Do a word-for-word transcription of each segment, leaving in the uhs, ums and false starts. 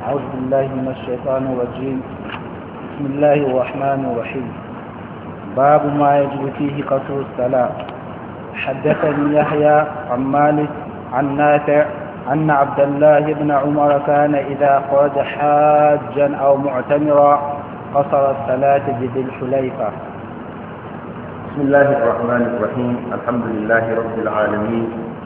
أعوذ بالله من الشيطان الرجيم. بسم الله الرحمن الرحيم. باب ما يجب فيه قصر الصلاة. حدثني يحيى عن مالك عن نافع أن عبد الله بن عمر كان إذا خرج حاجا أو معتمرا قصر الصلاة بذي الحليفة. بسم الله الرحمن الرحيم. الحمد لله رب العالمين،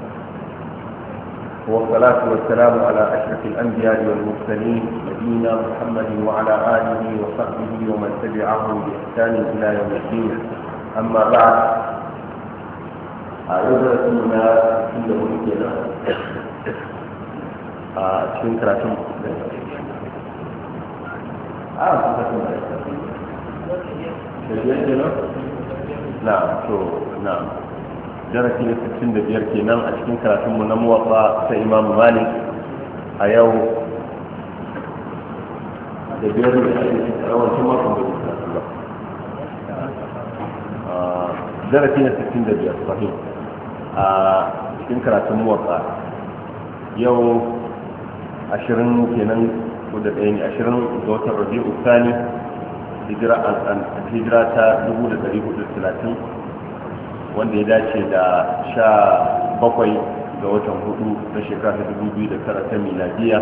والصلاة والسلام على أشرف الأنبياء والمرسلين نبينا محمد وعلى آله وصحبه ومن تبعه بإحسان إلى يوم الدين. أما بعد، أعوذنا كل ملكنا cikin karatun a cikin karatun na to na darasi na sittin da biyar kenan a cikin karatunmu na muwatta ta Imam Malik a yau da biyar da ake rawancin makon da kuka ba darasi na sittin da biyar sahih a cikin karatun muwatta yau ashirin kenan ko da ɗaya ne ashirin ga watan Rabi'u Thani hijira hijira ta dubu da ɗari hudu talatin wanda ya dace da sha bakwai ga watan hudu na shekara ta dubu biyu da tara ta miladiya.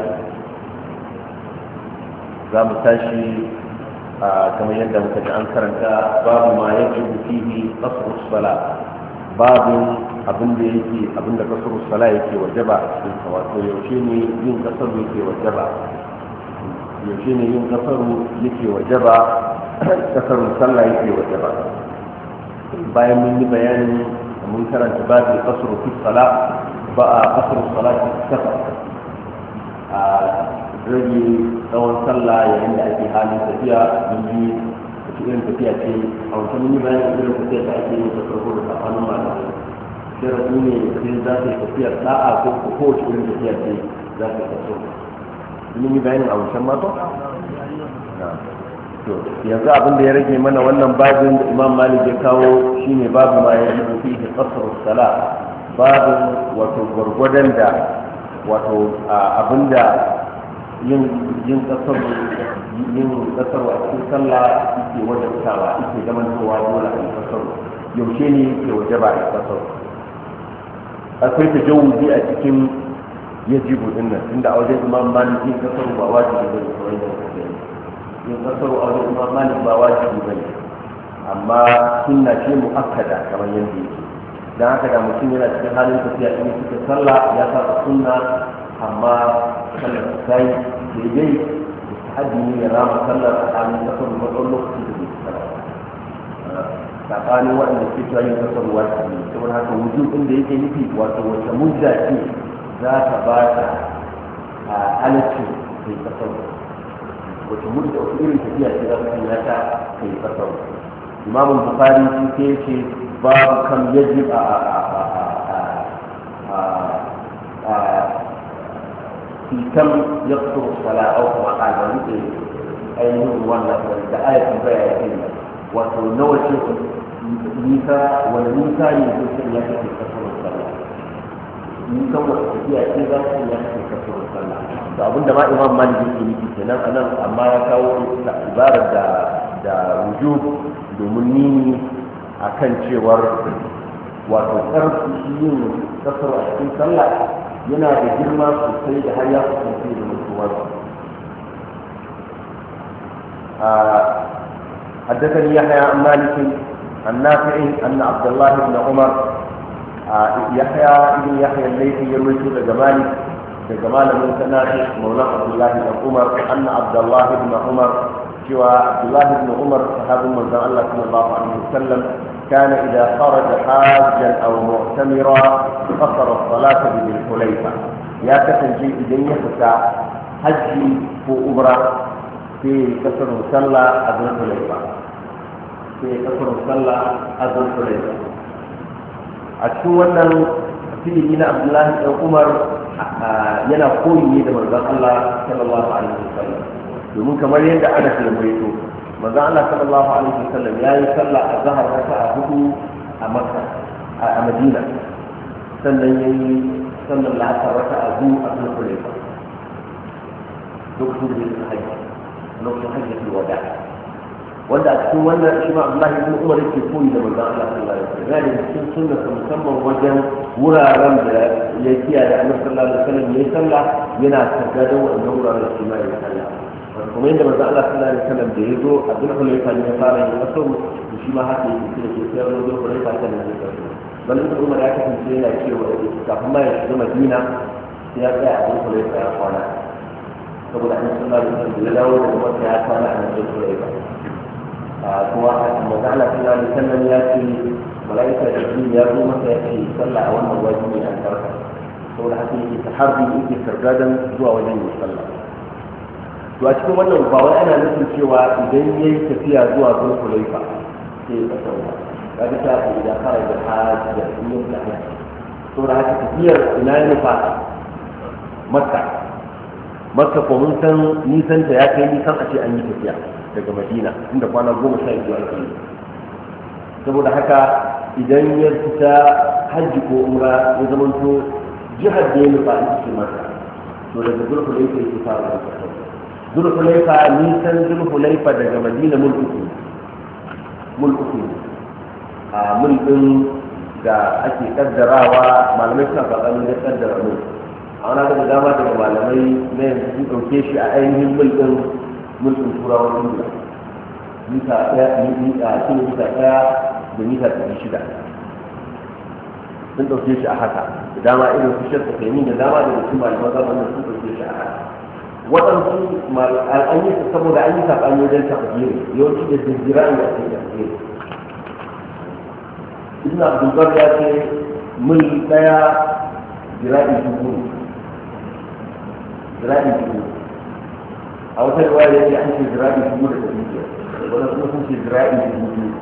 Za mu tashi a kamar yadda muka ji an karanta babu ma ya ji fihi qasru sala, babin abin da yake abin da qasru sala yake wajaba a cikin sa, wato yaushe ne yin qasaru yake wajaba yaushe ne yin qasaru yake wajaba kasarun sallah yake wajaba. Bayan mun yi bayanin mun karanta babu qasru fi salat ba a qasru salati safar, a rage tsawon sallah yayin da ake halin tafiya. mun yi cikin tafiya ce a wata mun yi bayanin irin tafiya da ake yin ta farko da tsakanin malamai. sai rabu ne sai za ta yi tafiyar da'a ko kowace irin tafiya ce za ta yi kaso. mun yi bayanin a wancan mako. to yanzu abin da ya rage mana wannan babin da Imam Malik ya kawo shine babu ma ya yi fihi qasr as-salat, babin wato gurgurdan da wato abinda yin yin qasr yin qasr a cikin sallah yake wajabtawa, yake zaman cewa dole a yi qasr. yaushe ne yake wajaba a yi qasr? akwai tajawuzi a cikin yajibu dinnan, inda a wajen Imam Malik yin qasr ba wajibi bane kawai da yin kasaru a wajen Imam Malik ba wajibi ba ne, amma sunna ce mu'akkada kamar yadda yake. don haka da mutum yana cikin halin tafiya in suka sallah ya saba sunna, amma sallar ta yi daidai mustahabi ne ya rama sallar a halin kasaru matsawar lokaci da bai sallah. tsakanin waɗanda suke cewa yin kasaru wajibi ne, saboda haka wujubin da yake nufi wato wata mudda ce za ta ba ta halaccin kai kasaru, wata mudda wata irin tafiya ce za ta sanya ta kai kasar. Imam Bukhari shi ke ce babu kam yajib a fi kam yaqtu salat aw kuma qala ne ainihin wannan da ayatin baya yake wato nawa ce nisa wani nisa ne zai sanya ta kai kasar sallah, nisan wata tafiya ce za ta sanya ta kai kasar sallah. da abin da ma Imam Malik yake nufi kenan anan, amma ya kawo ibarar da da wujub domin nini akan cewar wato karfi yin kasar a cikin sallah yana da girma sosai da har ya kusanci da mutuwar. حدثني يحيى عن مالك عن نافع أن عبد الله بن عمر يحيى بن يحيى الليثي يروي عن مالك daga malamin sana'i maulan abdullahi bin umar anna abdullahi bin umar cewa abdullahi bin umar sahabin manzon Allah sallallahu alaihi wasallam kana idza kharaja hajjan aw mu'tamira qasara as-salata bil hulayfa, ya kasance idan ya fita haji ko umra sai kasar sallah a bil hulayfa sai kasar sallah a bil hulayfa. a cikin wannan filimi na abdullahi bin umar yana koyi ne da manzon Allah sallallahu alaihi wasallam, domin kamar yadda ana tilmaito manzon Allah sallallahu alaihi wasallam ya yi sallah a zahar raka'a hudu a Makka a Madina, sannan yayi sallar la'asar raka'a biyu a Zulhulaifa. lokacin da yake haji lokacin hajjatul wada wanda a cikin wannan shi ma Abdullahi ibn Umar yake koyi da manzon Allah sallallahu alaihi wasallam yana cikin sunna musamman wajen wuraren da ya kiyaye Annabi sallallahu alaihi wasallam ya sallah yana taga da wannan wuraren shi ma ya sallah kuma inda manzon Allah sallallahu alaihi wasallam da ya zo Abdul Hulayfa ne ya fara yin wasu shi ma haka yake da ke sayar da Abdul Hulayfa ta ne ya sallah bal ibn Umar ya kasance yana cewa kafin ma ya shiga Madina sai ya tsaya Abdul Hulayfa ya kwana saboda Annabi sallallahu alaihi wasallam ya dawo daga Makka ya kwana a Abdul Hulayfa kuma manzo Allah sallallahu alaihi wasallam ya ce malaika da jini ya zo masa ya ce sallah a wannan waje ne albarka saboda haka yake taharbi yake sargadan zuwa wajen yin sallah to a cikin wannan ba wai ana nufin cewa idan yayi tafiya zuwa gurin Hulaifa sai ya tsaya kaga ta ce idan fara da haji da yin da haji saboda haka tafiyar ina ne fa Makka Makka ko mun san nisan ta ya kai nisan a ce an yi tafiya daga Madina inda kwana goma sha biyu ake yi saboda haka idan ya fita hajji ko umra ya zamanto jihar da ya nufa ita ce mata to daga Zulhulaifa yake fara da kasar Zulhulaifa nisan Zulhulaifa daga Madina mul uku mul uku a mul din da ake kaddarawa malamai suna faɗa da kaddara mul a wani daga dama daga malamai na yanzu sun ɗauke shi a ainihin mul din mulkin turawan ingila mita ɗaya mita kilomita ɗaya da mita ɗari shida sun ɗauke shi a haka da dama irin su shirka kai da dama da mutum malaman zamanin sun ɗauke shi a haka waɗansu an yi saboda an yi saɓani wajen tafiyar yawanci da jinjira ne a cikin tafiyar ibn abdulbar ya ce mil ɗaya jira'i dubu jira'i dubu a wata riwaya yake an ce zira'i dubu da ɗari biyar wanda kuma sun ce zira'i dubu biyu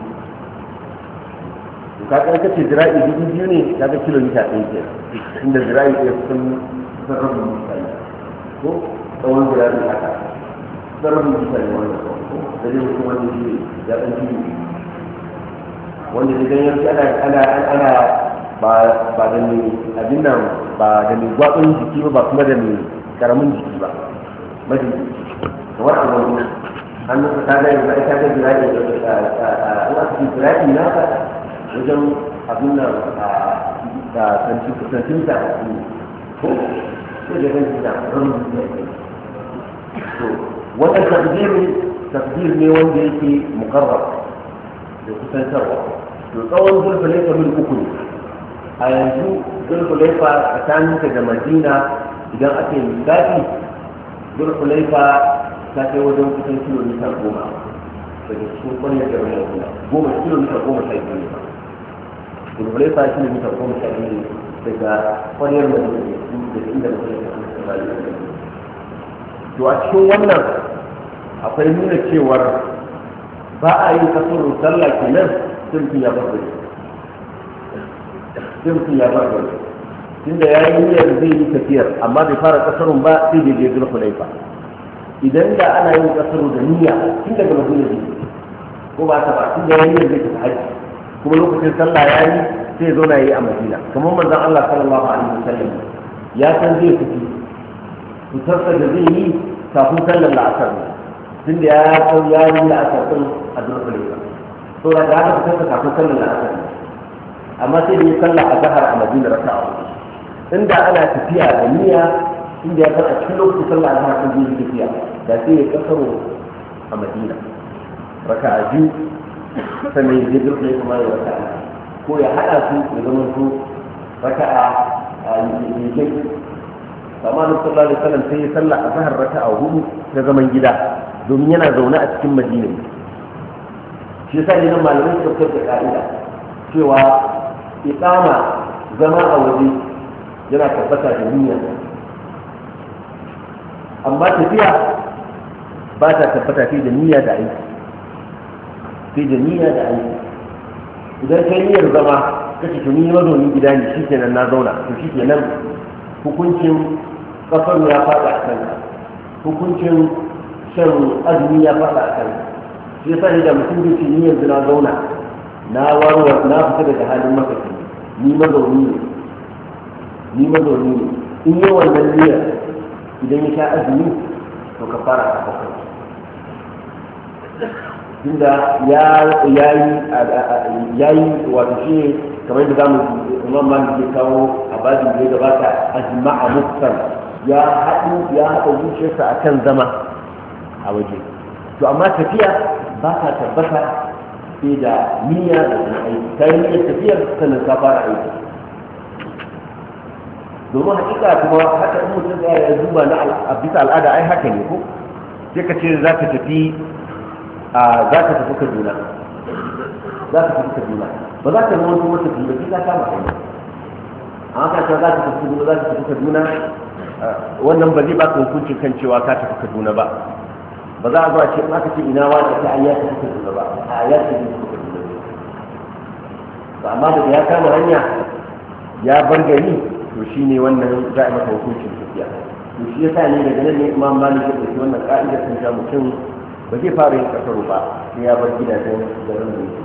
to ka ka ce zira'i dubu biyu ne ka ga kilomita ɗaya ke inda zira'i ɗaya kusan kusan rabin misali ko tsawon zira'i haka kusan rabin misali wannan da zai mutum wanda shi ya ɗan jini wanda idan yanzu ana ana ana ba ba da mai abin nan ba da mai gwaɓin jiki ba ba kuma da mai karamin jiki ba majin kamar a wani hannun ta gaya ba ita ga jira'i da ina cikin jira'i na ba wajen abin nan da santin ta ko ko da kan ta ramin da to wannan takdir takdir ne wanda yake mukarrar da kusantarwa to tsawon zulfulaifa mil uku ne a yanzu zulfulaifa tsakaninta da madina idan aka yi lissafi zulfulaifa ta kai wajen kusan kilomita goma daga cikin kwanyar da wani goma goma kilomita goma sha biyu ne ba zulfulaifa kilomita goma sha biyu ne daga kwanyar da wani daga inda mutum ya kasance da rayuwa to a cikin wannan akwai nuna cewar ba a yi kasurun sallah kenan sun ya bar gari sun ya bar gari tunda ya yi niyyar zai yi tafiyar amma bai fara kasarun ba sai da je zulhulaifa idan da ana yin kasaru da niyya tun daga madina ne ko ba ta ba tun da ya yi niyyar zai tafi haji kuma lokacin sallah ya yi sai ya zauna ya yi a madina kamar manzon Allah sallallahu alaihi wasallam ya san zai fiti fitarsa da zai yi kafin sallar la'asar ne tun da ya san ya yi la'asar din a zulhulaifa to da haka fitarsa kafin sallar la'asar ne amma sai da ya sallah a zahar a madina raka'a uku inda ana tafiya da niyya inda ya san a cikin lokacin sallah da haka zai tafiya da sai ya kasaro a madina raka'a biyu sannan ya je zulhulaifa kuma ya raka'a ko ya haɗa su ya zama su raka'a a yankin amma na sallallahu alaihi wasallam sai ya sallah a zahar raka'a hudu na zaman gida domin yana zaune a cikin madina shi yasa ne nan malamai suka fitar da ka'ida cewa iqama zama a waje yana tabbata da niyya amma tafiya ba ta tabbata sai da niyya da aiki sai da niyya da aiki idan kai niyyar zama kace to ni mazaunin gida ne shikenan na zauna to shikenan hukuncin kafar ya fada a kanka hukuncin shan azumi ya fada a kanka shi yasa ne da mutum zai ce ni yanzu na zauna na warwar na fita daga halin makafi ni mazauni ne ni mazauni ne in yi wannan niyyar idan ya sha azumi to ka fara a bakwai tunda ya yi wato shi kamar da zamu imam malik ke kawo a babin da ya gabata ajma'a mufsal ya haɗu ya haɗa zuciyarsa akan zama a waje to amma tafiya ba ta tabbata sai da niyya da kuma aiki ta yi niyyar tafiyar sannan ka fara aiki domin hakika kuma haka in mutum ya duba na a bisa al'ada ai haka ne ko sai ka ce za ka tafi a za ka tafi kaduna za ka tafi kaduna ba za ka zama wata tafi ba sai ka kama hanya amma ka ce za ka tafi kaduna za ka tafi kaduna wannan ba zai ba ka hukuncin kan cewa ka tafi kaduna ba ba za a zuwa ce in aka ce ina wani ta ayya tafi kaduna ba a ayya tafi kaduna ba amma da ya kama hanya ya bar gari to shine wannan za a masa hukuncin tafiya to shi yasa ne daga nan ne imam malik ya dauki wannan ka'ida kan ja mutum ba zai fara yin kasaru ba sai ya bar gidajen garin da yake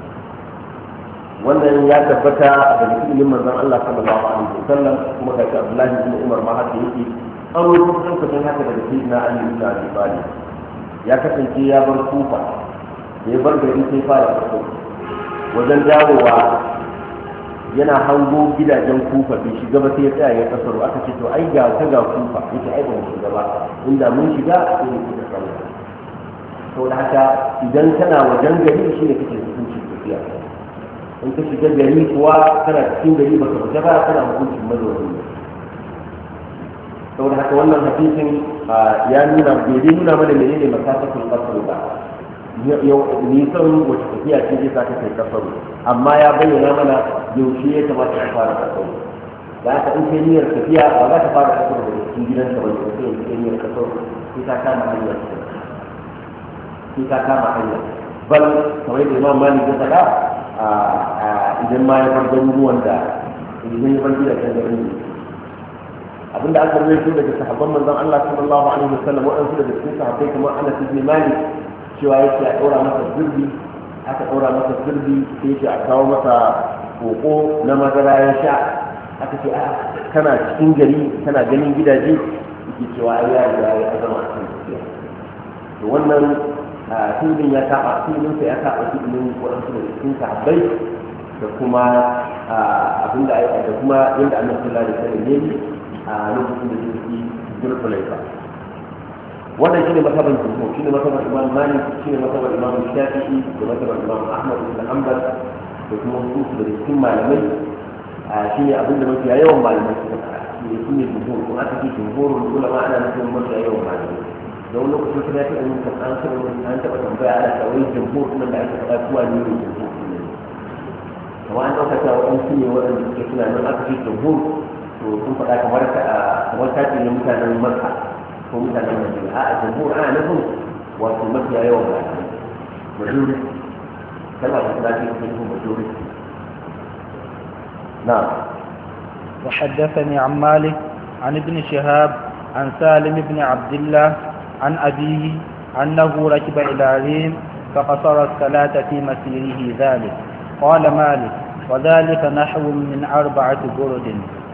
wannan ya tabbata da ilimin manzon Allah sallallahu alaihi wasallam kuma ga Abdullahi ibn Umar ma haka yake an rubuta kan haka daga sayyidina Ali ibn Abi Talib ya kasance ya bar Kufa ya bar gari sai fara kasaru wajen dawowa yana hango gidajen Kufa bai shiga ba sai ya tsaya ya kasaru aka ce to ai ga ta ga Kufa yake ai ba mu shiga ba inda mun shiga sai mu shiga sallah saboda haka idan kana wajen gari shi ne kake hukuncin tafiya in ka shiga gari kuwa kana cikin gari baka fita ba kana hukuncin mazauni ne saboda haka wannan hadisin ya nuna bai dai nuna mana menene masafatul qasr ba nisan wacce tafiya ce zai sa ka kai kasaru amma ya bayyana mana yaushe ya kamata ka fara kasaru da haka in kai niyyar tafiya ba za ka fara kasaru daga cikin gidanka ba ne sai in kai niyyar kasaru sai ka kama hanyar sai ka kama hanyar bal kamar da imam malik ya faɗa idan ma ya bar garuruwan da idan ya bar gidajen garin ne abinda aka rawaito daga sahabban manzon Allah sallallahu alaihi wasallam waɗansu daga cikin sahabbai kamar Anas ibn Malik cewa yake a ɗora masa zirbi aka ɗora masa zirbi sai yake a kawo masa koko na madara ya sha aka ce a kana cikin gari kana ganin gidaje yake cewa ai ya riga ya zama a cikin tafiya to wannan filin ya taɓa filin sai ya taɓa filin waɗansu daga cikin sahabbai da kuma abinda da kuma yadda annabi sallallahu alaihi wasallam ya yi a lokacin da suke zulfulaifa wannan shine mazhaban jumhur shine mazhaban imam malik shine mazhaban imam shafi'i da mazhaban imam ahmad ibn hanbal da kuma wasu da cikin malamai shine abin da mafiya yawan malamai suka faɗa shine shine jumhur kuma aka ce jumhurul ulama ana nufin mafiya yawan malamai da wani lokacin kuma ya taɓa yin kan an taɓa an taɓa tambaya ana kawai jumhur kuma da ake faɗa kuwa ne ne jumhur ne kamar an ɗauka cewa wani su ne waɗanda suke suna nan aka ce jumhur to sun faɗa kamar kamar kace ne mutanen makka ko mutanen madina a jumhur ana nufin wato mafiya yawan malamai majority kalmar da ta ce cikin majority na'am وحدثني عن مالك عن ابن شهاب عن سالم بن عبد الله عن أبيه أنه ركب إلى ريم فقصر الصلاة في مسيره ذلك قال مالك وذلك نحو من أربعة برد.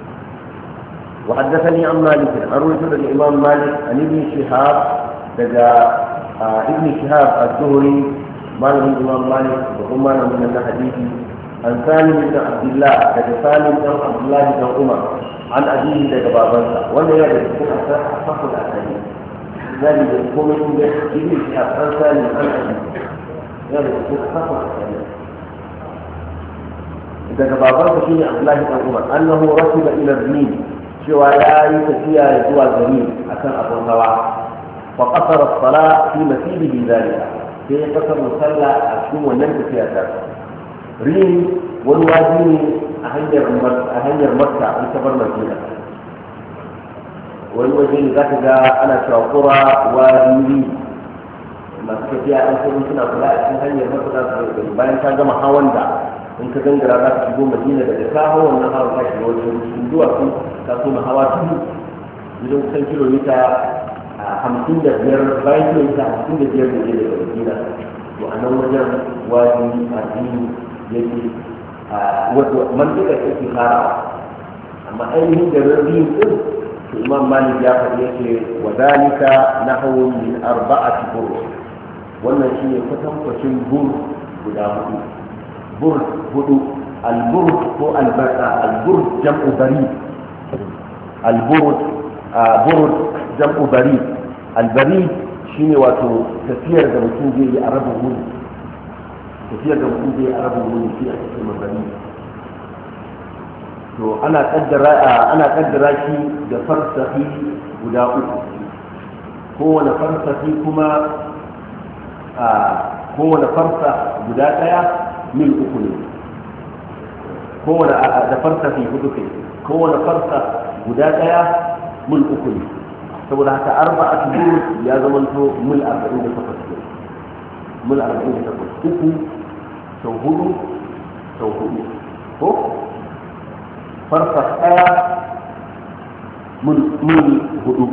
وحدثني عن مالك عن رجل الإمام مالك عن ابن شهاب لدى ابن شهاب الزهري مالك الإمام مالك وهم من الحديث عن سالم بن عبد الله لدى سالم بن عبد الله بن عمر عن أبيه لدى بابنسا ولا يجب أن أصح الأسانيد ذلك يكون من ابن شهاب عن سالم عن أبيه يجب أن أصح الأسانيد daga babansa shine Abdullahi ibn Umar annahu rakiba ila Rim cewa ya yi tafiya zuwa gari akan abun hawa fa qasara as-salat fi masirihi zalika sai ya kasar musalla a cikin wannan tafiya ta Rim wani waje ne a hanyar a hanyar Makka an tabar Madina wani waje ne zaka ga ana cewa qura wadi masu tafiya an sai suna kula a cikin hanyar Makka bayan ta gama hawan da in ka gangara za ka shigo madina daga ka hawa wannan hawa ka shiga wajen cikin duwatsu ka kuma hawa tudu idan kusan kilomita hamsin da biyar bayan kilomita hamsin da biyar da ke daga madina to a nan wajen wani addini yake wato mantuka take farawa amma ainihin garin rin din imam malik ya faɗi yake wa zalika nahwu min arba'ati burr wannan shine kwatankwacin bur guda hudu bur hudu albur ko albasa albur jam'u bari albur bur jam'u bari albari shine wato tafiyar da mutum zai yi a rabin wuni tafiyar da mutum zai yi a rabin wuni shi a cikin mabari to ana kaddara ana kaddara shi da farsahi guda uku kowane farsahi kuma a kowane farsa guda daya mil uku ne kowane da farsahi hudu kai kowane farsa guda daya mil uku ne saboda haka arba'atu burus ya zamanto mil arba'in da takwas ne mil arba'in da takwas uku sau hudu sau hudu ko farsa ɗaya mil hudu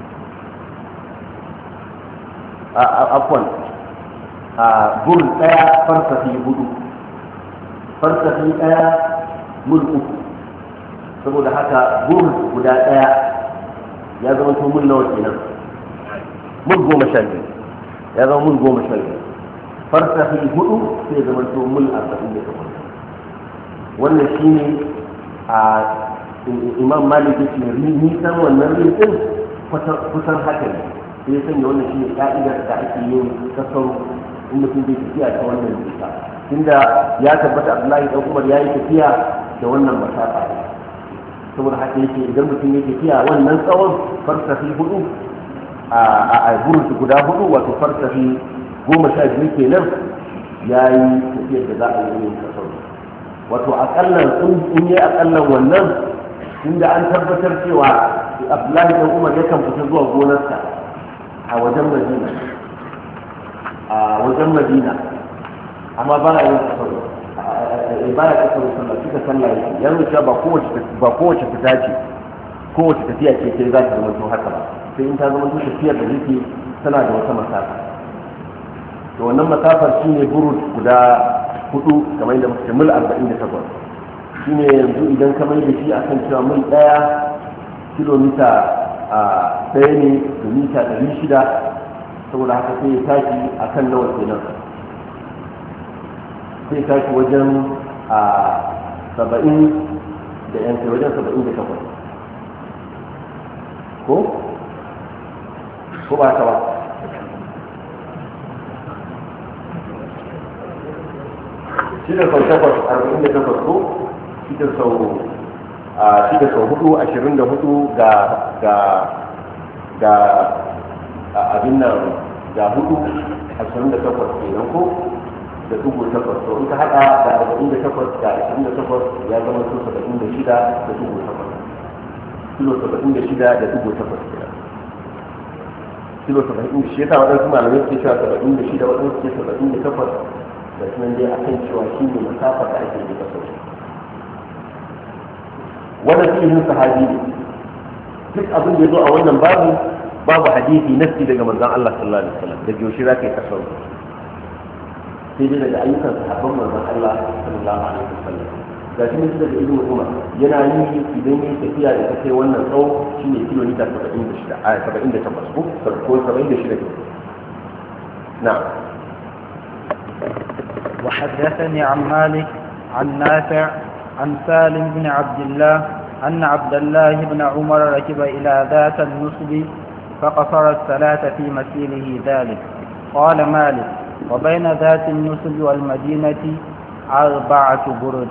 a afwan a bur ɗaya farsafi hudu farsafi ɗaya mil uku saboda haka bur guda ɗaya ya zama to mil nawa kenan mil goma sha biyu ya zama mil goma sha biyu farsafi hudu sai zama to mil arba'in da takwas wannan shine a imam malik yake nisan wannan rinsin kusan haka ne sai ya sanya wannan shine ka'idar da ake yin kasaru in mutum zai tafiya ta wannan nisa tunda ya tabbata abdullahi dan umar ya yi tafiya da wannan masafa saboda haka yake idan mutum ya tafiya wannan tsawon farsafi hudu a burinsu guda hudu wato farsafi goma sha biyu kenan ya yi tafiyar da za a yi yin kasaru wato akallan in yi akallan wannan inda an tabbatar cewa abdullahi dan umar yakan fita zuwa gonarsa a wajen madina a wajen madina amma ba na yin kasar ba ya kasar sallah suka sallah yake ya nuna ba kowace ba kowace fita ce kowace tafiya ce sai za ta zama to haka ba sai in ta zama to tafiyar da yake tana da wata masafa to wannan masafar shine burud guda hudu kamar yadda muke mil arba'in da takwas shi ne yanzu idan ka mai da shi a kan cewa mil ɗaya kilomita a ɗaya ne da mita ɗari shida saboda haka sai ya tashi a kan nawa kenan sai tashi wajen a saba'in da yan kai wajen saba'in da takwas ko ko ba ta ba shida sau takwas arba'in da takwas ko shida sau a shida sau hudu ashirin da hudu ga ga ga abin nan ga hudu ashirin da takwas kenan ko da dubu takwas to in ka haɗa da arba'in da takwas da ashirin da takwas ya zama so saba'in da shida da dubu takwas kilo saba'in da shida da dubu takwas kenan kilo saba'in da shida waɗansu malamai suke cewa saba'in da shida waɗansu suke saba'in da takwas da sunan dai akan cewa shi ne masafa da ake yi kasar wannan fihin sahabi ne duk abin da ya zo a wannan babu babu hadisi nasi daga manzon Allah sallallahu alaihi wasallam da yoshi za ka yi kasar sai dai daga ayyukan sahabban manzon Allah sallallahu alaihi wasallam ga shi ne daga ibnu umar yana yi idan yin tafiya da kai wannan tsawo shine kilomita saba'in da shida a saba'in da takwas ko saba'in da shida na'am وحدثني عن مالك عن نافع عن سالم بن عبد الله أن عبد الله بن عمر ركب إلى ذات النصب فقصر الصلاة في مسيره ذلك. قال مالك وبين ذات النصب والمدينة أربعة برد.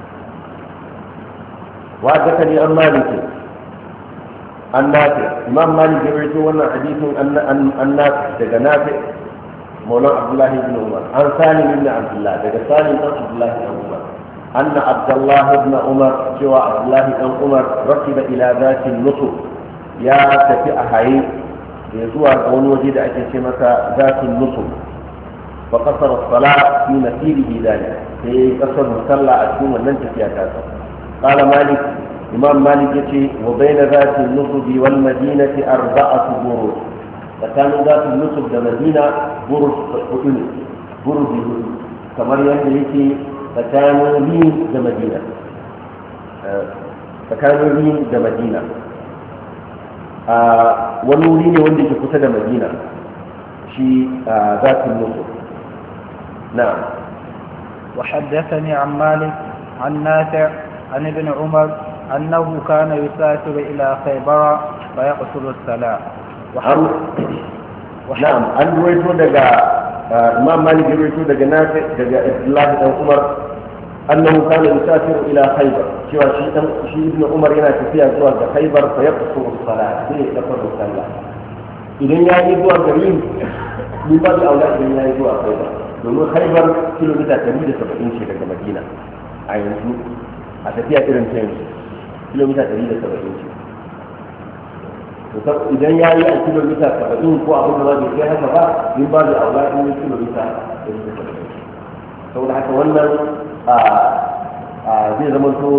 وحدثني عن مالك عن نافع إمام مالك يروي حديث أن نافع نافع مولى عبد الله بن عمر عن سالم بن عبد الله daga سالم بن عبد الله بن عمر أن عبد الله بن عمر جوا عبد الله بن عمر ركب إلى ذات النصب يا تفي أحيي يزوى قول وجد أكي متى ذات النصب فقصر الصلاة في مسيره ذلك في قصر صلى أكون ولن تفي أكاسا قال مالك إمام مالك يتي وبين ذات النصب والمدينة أربعة برود tsakanin zafin nusuf da madina burus hudu ne burus hudu kamar yadda yake tsakanin rin da madina tsakanin rin da madina wani wuri ne wanda yake kusa da madina shi zatin musu na'am وحدثني عن مالك عن نافع عن ابن عمر أنه كان يسافر إلى خيبر فيقصر الصلاة نعم أن رويته دقا إمام مالك رويته دقا نافع دقا عبد الله بن عمر أنه كان يسافر إلى خيبر شو شيء ابن عمر هنا فيها زواج خيبر فيقصر الصلاة في يقصر الصلاة إذن يعني زواج قريب من بعض الأولاد إذن يعني زواج خيبر domin khaibar kilomita ɗari da saba'in ce daga madina a yanzu a tafiya irin ta yanzu kilomita ɗari da saba'in ce idan ya yi a kilomita saba'in ko abin da ba bai kai haka ba in ba da aula in yi kilomita ɗari da saba'in saboda haka wannan zai zama to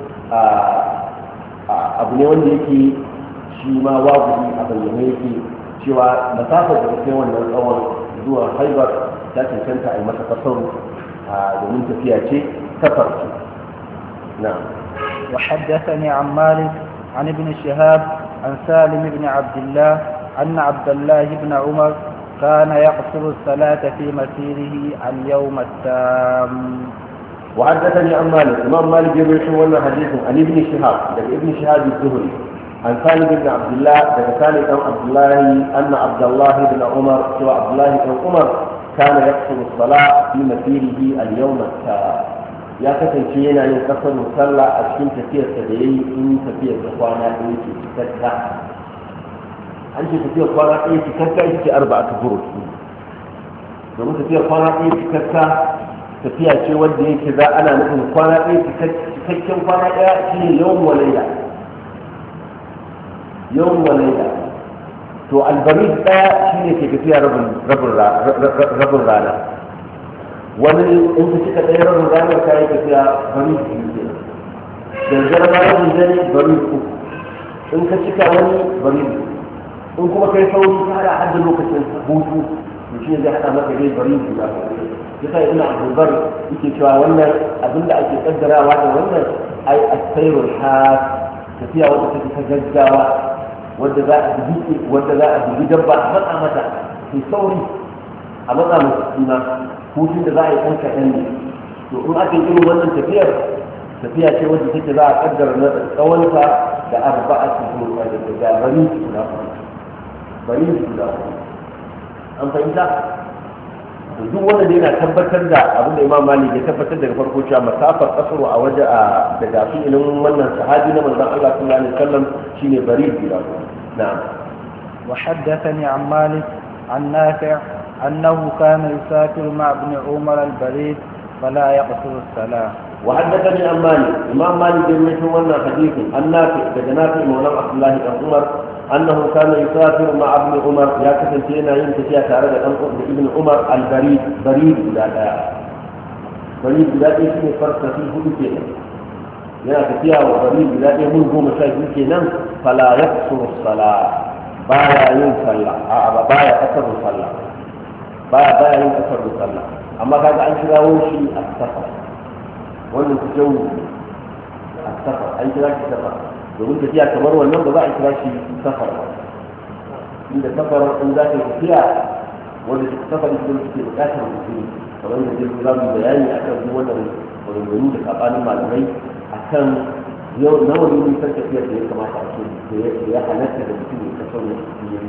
abu ne wanda yake shi ma wajibi a bayyane yake cewa masafar da kai wannan tsawon zuwa khaibar ta cancanta a yi masa kasaru domin tafiya ce safar ce na'am وحدثني عن مالك عن ابن شهاب عن سالم بن عبد الله أن عبد الله بن عمر كان يقصر الصلاة في مسيره اليوم التام. وحدثني عن مالك إمام مالك يروي لنا حديث عن ابن شهاب ابن شهاب الزهري عن سالم بن عبد الله سالم بن عبد الله أن عبد الله بن عمر سوى عبد الله بن عمر كان يقصر الصلاة في مسيره اليوم التام. ya kasance yana yin kasar musalla a cikin tafiyarsa da ya yi in tafiyar da kwana ɗaya ce cikakka an ce tafiyar kwana ɗaya cikakka ita ce arba aka buru domin tafiyar kwana ɗaya cikakka tafiya ce wanda yake za ana nufin kwana ɗaya cikakken kwana ɗaya shi ne yawan walaida yawan walaida to albarid ɗaya shi ne ke tafiya rabin rana wani in ka cika ɗaya rabin ranar kayan tafiya bari biyu ke dangar ma rabin dare bari uku in ka cika wani bari biyu in kuma kai sauri ka hada hada lokacin hutu to shi ne zai hada maka dai bari biyu da yasa ina abubuwar yake cewa wannan abin da ake kaddarawa da wannan ai asairul has tafiya wadda take ta gaggawa wadda za a dubi wadda za a dubi dabba a matsa mata sai sauri a matsa mata suna hutun da za a yi ɗan kaɗan ne to in aka yi irin wannan tafiyar tafiya ce wadda take za a kaddara na tsawonta da arba'a su zo da bari guda bari guda an fahimta to duk wanda da yana tabbatar da abin da imam malik ya tabbatar daga farko cewa masafar kasaro a waje a daga fi'ilin wannan sahabi na manzon Allah sallallahu alaihi wasallam shine bari guda na'am وحدثني عن مالك عن نافع أنه كان يسافر مع ابن عمر البريد فلا يقصر الصلاة. وحدثني عن مالك إمام مالك يروي لنا حديث النافع بجنافع مولى عبد الله بن عمر أنه كان يسافر مع ابن عمر يا كثر فينا ينتهي تارد ابن عمر البريد بريد بلادا بريد بلادا اسمه فرق فيه هدوكينا يا كثير وبريد بلادا من هو مشاهد كينا فلا يقصر الصلاة بايا ينصلى بايا أكثر الصلاة baya baya yin kasar da sallah amma kaga an kirawo shi a safar wannan ta jawo a safar an kira shi safar domin tafiya kamar wannan ba za a kira shi safar ba inda safar in za ka yi tafiya wanda safar ita suke bukatar mutum kamar da zai za mu bayani akan duk wannan maganganu da sabanin malamai akan yau nawa ne nisan tafiyar da ya kamata a ce da ya halatta da mutum ya kasar da su yi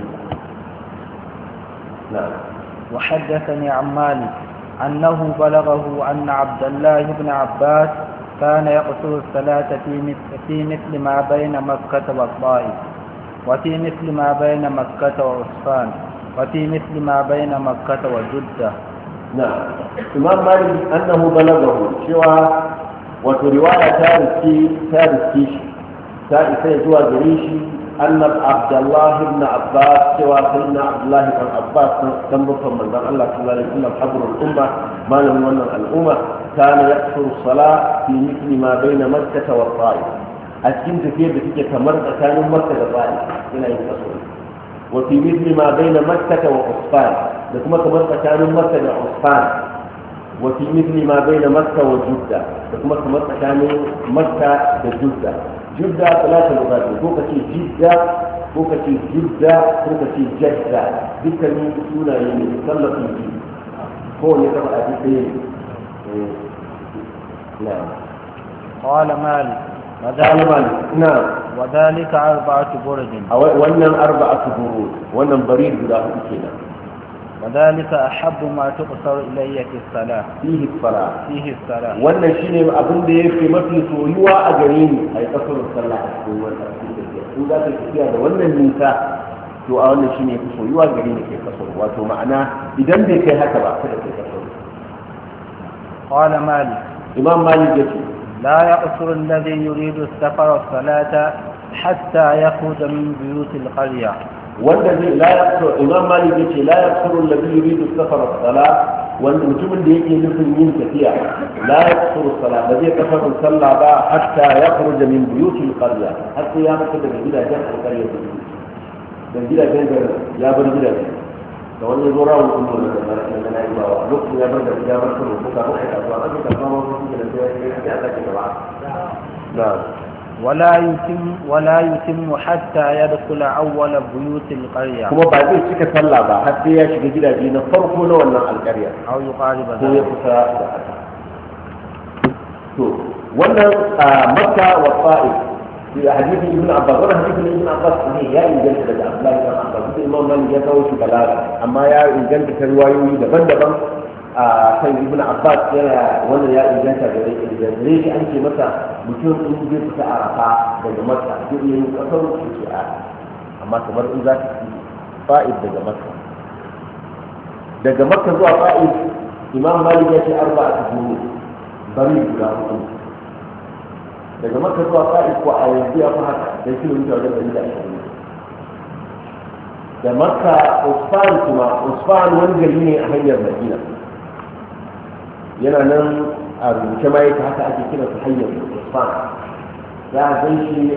na'am. وحدثني عن مالك أنه بلغه أن عبد الله بن عباس كان يقصر الصلاة في مثل, في مثل ما بين مكة والطائف وفي مثل ما بين مكة وعسفان وفي مثل ما بين مكة وجدة. نعم إمام مالك أنه بلغه شوى وترواية تارسي تارسي تارسي جوا جريشي أن عبد الله بن عباس سوى سيدنا عبد الله بن عباس تنبط من ذا الله صلى الله عليه وسلم حبر الأمة ما لم يمنع الأمة كان يقصر الصلاة في مثل ما بين مكة والطائف أسكنت فيه بتلك كمرة كان مكة والطائف هنا يقصر وفي مثل ما بين مكة وعسفان لكما كمرة كان مكة وعسفان وفي مثل ما بين مكة وجدة لكما كمرة كان مكة وجدة جدة ثلاثة لغات وكوكا جدة ko ka ce jidda ko ka ce jadda dukkanin sunaye ne sallafin ji ko ne ka faɗa duk ɗaya ne na'am qala malik قال مالك نعم وذلك أربعة برد ونن أربعة برود ونن بريد بلا كنا وذلك أحب ما تقصر إلي في الصلاة فيه الصلاة فيه الصلاة ونن شيء أبن ده في مثل سويوا أجرين أي قصر الصلاة وذا تكفي هذا ونن النساء to a wannan shine fi soyuwa gari ne ke kasar wato ma'ana idan bai kai haka ba kada kai kasar qala malik imam malik yace لا يقصر الذي يريد السفر الصلاة حتى يخرج من بيوت القرية والذي لا يقصر إمام مالك يقول لا يقصر الذي يريد السفر الصلاة والمجمع اللي يجي نفل من كثير لا يقصر الصلاة الذي كفر الصلاة حتى يخرج من بيوت القرية حتى يأخذ بجدا جنة القرية بجدا جنة يا بجدا فوالله يزورا ويقولوا لنا نائبا لقد يا بجدا يا بجدا وكذا وكذا وكذا نعم ولا يتم ولا يتم حتى يدخل أول بيوت القرية كما بعد ذلك صلى با حتى يشق جدا فرقنا ولا القرية أو يقارب هو يقصى ولا مكة والطائف في حديث ابن عباس ولا حديث ابن عباس هي يا إن جنت لدى الله بن عباس الإمام مالك يتوى في بلاغة أما يا إن جنت كروايوي دبن دبن kan ibn abbas yana wannan ya inganta da gare shi an ce masa mutum in zai fita arafa daga makka zai iya yin kasar shi a amma kamar in za ka fi fa'id daga makka daga makka zuwa fa'id imam malik ya ce arba a tuhu bari guda hudu daga makka zuwa fa'id ko a yanzu ya fi haka dan kilomita wajen ɗari da ashirin da makka usfan kuma usfan wani gari ne a hanyar madina yana nan a rubuce ma yake haka ake kira su hanyar usman za a gan shi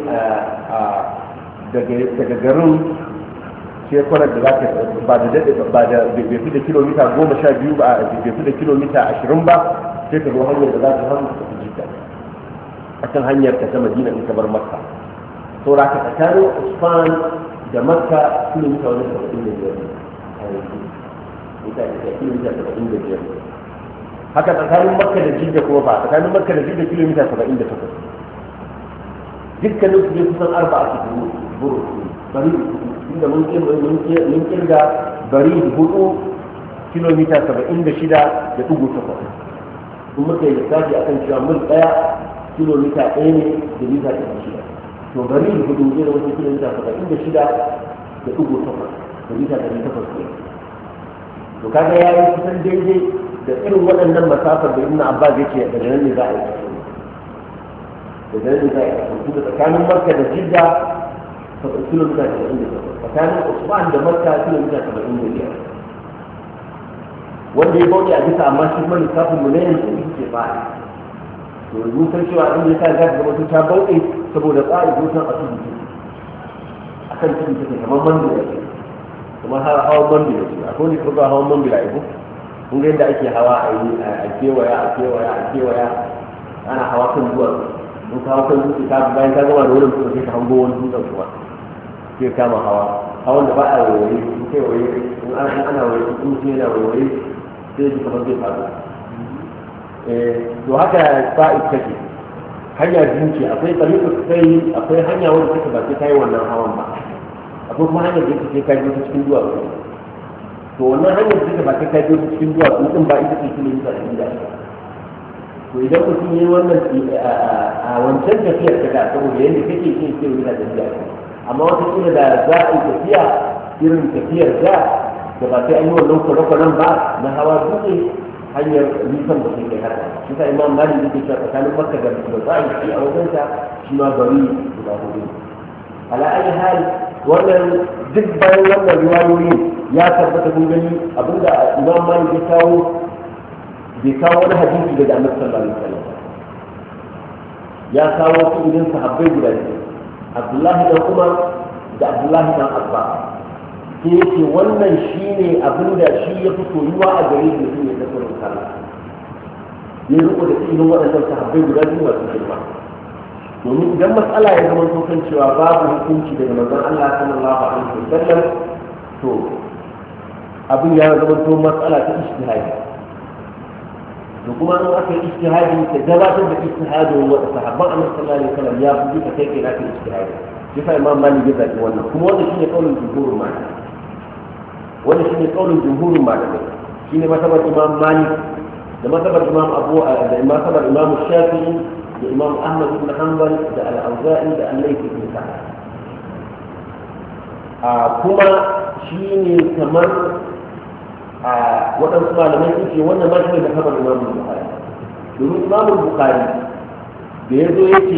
daga garin shekarar da za ka ba da daɗe ba da bai fi da kilomita goma sha biyu ba bai fi da kilomita ashirin ba sai ka zo hanyar da za ka hannu ka fi jika a kan hanyar ka ta madina in ka bar makka saura ka tsakanin usman da makka kilomita wani saba'in da biyar a yanzu ita ita kilomita saba'in da biyar haka tsakanin makka da jidda kuma ba tsakanin makka da jidda kilomita saba'in da takwas dukkanin su ne kusan arba a cikin buru bari inda mun kirga bari hudu kilomita saba'in da shida da dugu takwas in muka yi lissafi akan cewa mil daya kilomita ɗaya ne da mita ɗari shida to bari hudu zai zama kilomita saba'in da shida da dugu takwas da mita ɗari takwas ne to kaga ya yi kusan daidai da irin waɗannan masafar da ibn abbas yake daga nan ne za a yi daga nan ne za a yi kuma tsakanin makka da jidda kilomita saba'in da takwas tsakanin usman da makka kilomita saba'in da biyar wanda ya bauɗe a bisa amma shi kuma lissafin mu na yanzu shi ke fa'a to mun san cewa in ya sa za ta zama ta bauɗe saboda tsari gusan a tudu a kan tudu take kamar mandula ce kamar hawan mandula ce akwai wani kurba hawan mandula iko kun ga yadda ake hawa a yi a kewaya a kewaya a kewaya ana hawa kan zuwa in ka hawa kan dutse ka bayan ka gama da wurin kuma sai ka hango wani dutsen kuma sai kama hawa hawan da ba a waye in kai waye in ana waye in mutum yana waye sai ji kamar zai faru to haka fa'id take hanya biyu ce akwai tsariƙa sai akwai hanya wanda take ba sai ta yi wannan hawan ba akwai kuma hanyar da take kai ta cikin duwatsu to wannan hanyar da take ba ta kai ta cikin duwatsu din ba ita ce kilomita ɗari da to idan mutum ya yi wannan a wancan tafiyar ta da saboda yadda kake yin kilomita ɗari da amma wata kila da za a yi tafiya irin tafiyar da da ba sai an yi wannan kwanan ba na hawa dutse hanyar nisan da ke haka shi sa imam malik yake cewa tsakanin makka da ba'i shi a wajensa shi ma bari guda hudu ala ayi hal wannan duk bayan wannan riwayoyi ya tabbata kun gani abinda imam malik ya kawo bai kawo wani hadisi daga annabi sallallahu alaihi wasallam ya kawo su idan sahabbai guda biyu abdullahi dan umar da abdullahi dan abbas sai yake wannan shi ne abin da shi ya fi soyuwa a gare da shi ne ta sauran kala ya riko da cikin waɗannan sahabbai guda biyu masu girma domin idan matsala ya zama kan cewa babu hukunci daga manzon Allah sallallahu alaihi wasallam to abin ya zama to matsala ta ijtihadi da kuma an aka yi ijtihadi ta gabatar da ijtihadin wa sahabban Annabi sallallahu alaihi wasallam ya fi ka kai kai na ijtihadi yasa Imam Malik ya zaɓi wannan kuma wannan shine kaulin jumhurin malamai wannan shine kaulin jumhurin malamai shine matabar Imam Malik da matabar Imam Abu da matabar Imam Shafi'i da Imam Ahmad ibn Hanbal da Al-Auza'i da Al-Layth ibn Sa'd a kuma shine kamar a waɗansu malamai suke wannan ma shine da kabar Imam Bukhari domin Imam Bukhari da ya zo yake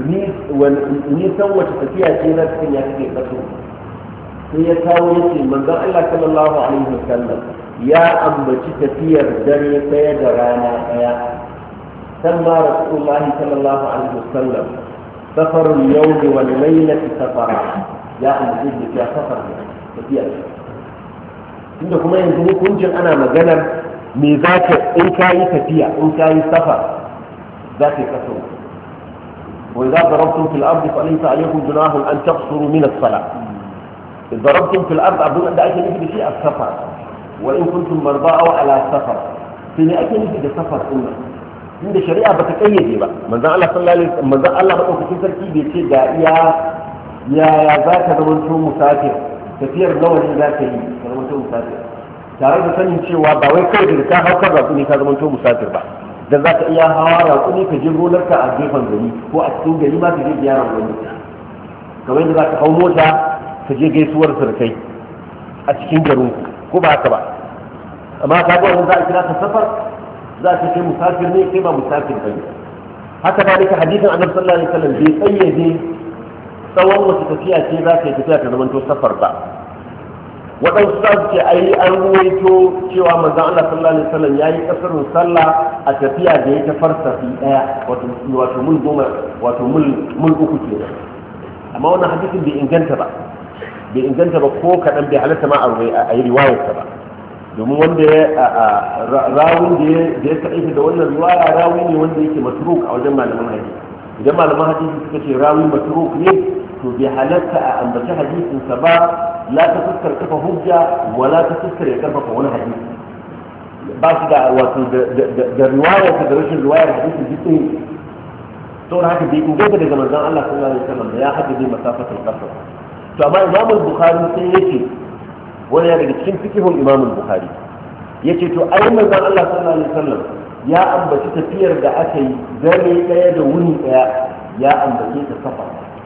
nisan wace tafiya ce na cikin ya kake kaso sai ya kawo yake manzon Allah sallallahu alaihi wasallam ya ambaci tafiyar dare ɗaya da rana ɗaya سمى رسول الله صلى الله عليه وسلم سفر اليوم والليلة سفرا يا أم جد يا سفر تفيا inda kuma yanzu hukuncin ana maganar me za ka in ka yi tafiya in ka yi safar za ka yi kaso wa idza darabtum fil ardi fa laysa alaykum junahun an taqsuru min as-salah idza darabtum fil ardi abun da ake nufi da shi as-safar wa in kuntum marda aw ala safar sai ne ake nufi da safar din inda shari'a ba ta kayyade ba manzon Allah sallallahu alaihi wasallam manzon Allah madaukakin sarki bai ce ga iya ya ya za ka zama to musafir tafiyar nawa ne za ka yi ka zama to musafir tare da sanin cewa ba wai kai da ka hau kan raƙumi ka zama to musafir ba dan za ka iya hawa raƙumi ka je gonarka a gefen gari ko a cikin gari ma ka je ziyarar wani kamar yadda za ka hau mota ka je gaisuwar sarkai a cikin garin ko ba haka ba amma ka ga wannan za a kira ka safar za ta kai musafir ne kai ba musafir ba ne haka ba duka hadisin annabi sallallahu alaihi wasallam bai tsayyade tsawon wasu tafiya ce za ta yi tafiya ta zamanto safar ba waɗansu za su ce ai an ruwaito cewa manzon Allah sallallahu alaihi wasallam ya yi kasarin sallah a tafiya da ya ta farsafi ɗaya wato mul goma wato mul uku ke amma wannan hadisin bai inganta ba bai inganta ba ko kaɗan bai halatta ma a yi riwayarsa ba domin wanda ya rawun da ya kaɗaita da wannan riwaya rawi ne wanda yake matruk a wajen malaman hadisi idan malaman hadisi suka ce rawi matruk ne to bai halatta a ambaci hadisinsa ba la ta fuskar kafa hujja wala ta fuskar ya karfafa wani hadisi ba shi da wato da riwayar da rashin riwayar hadisin duk ne saboda haka bai inganta daga manzon Allah sallallahu alaihi wasallam da ya haddace masafatul qasr to amma Imam Bukhari sai yake wani daga cikin fikihun Imam Bukhari yace to ai manzon Allah sallallahu alaihi wasallam ya ambaci tafiyar da aka yi dare daya da wuni daya ya ambace ta safa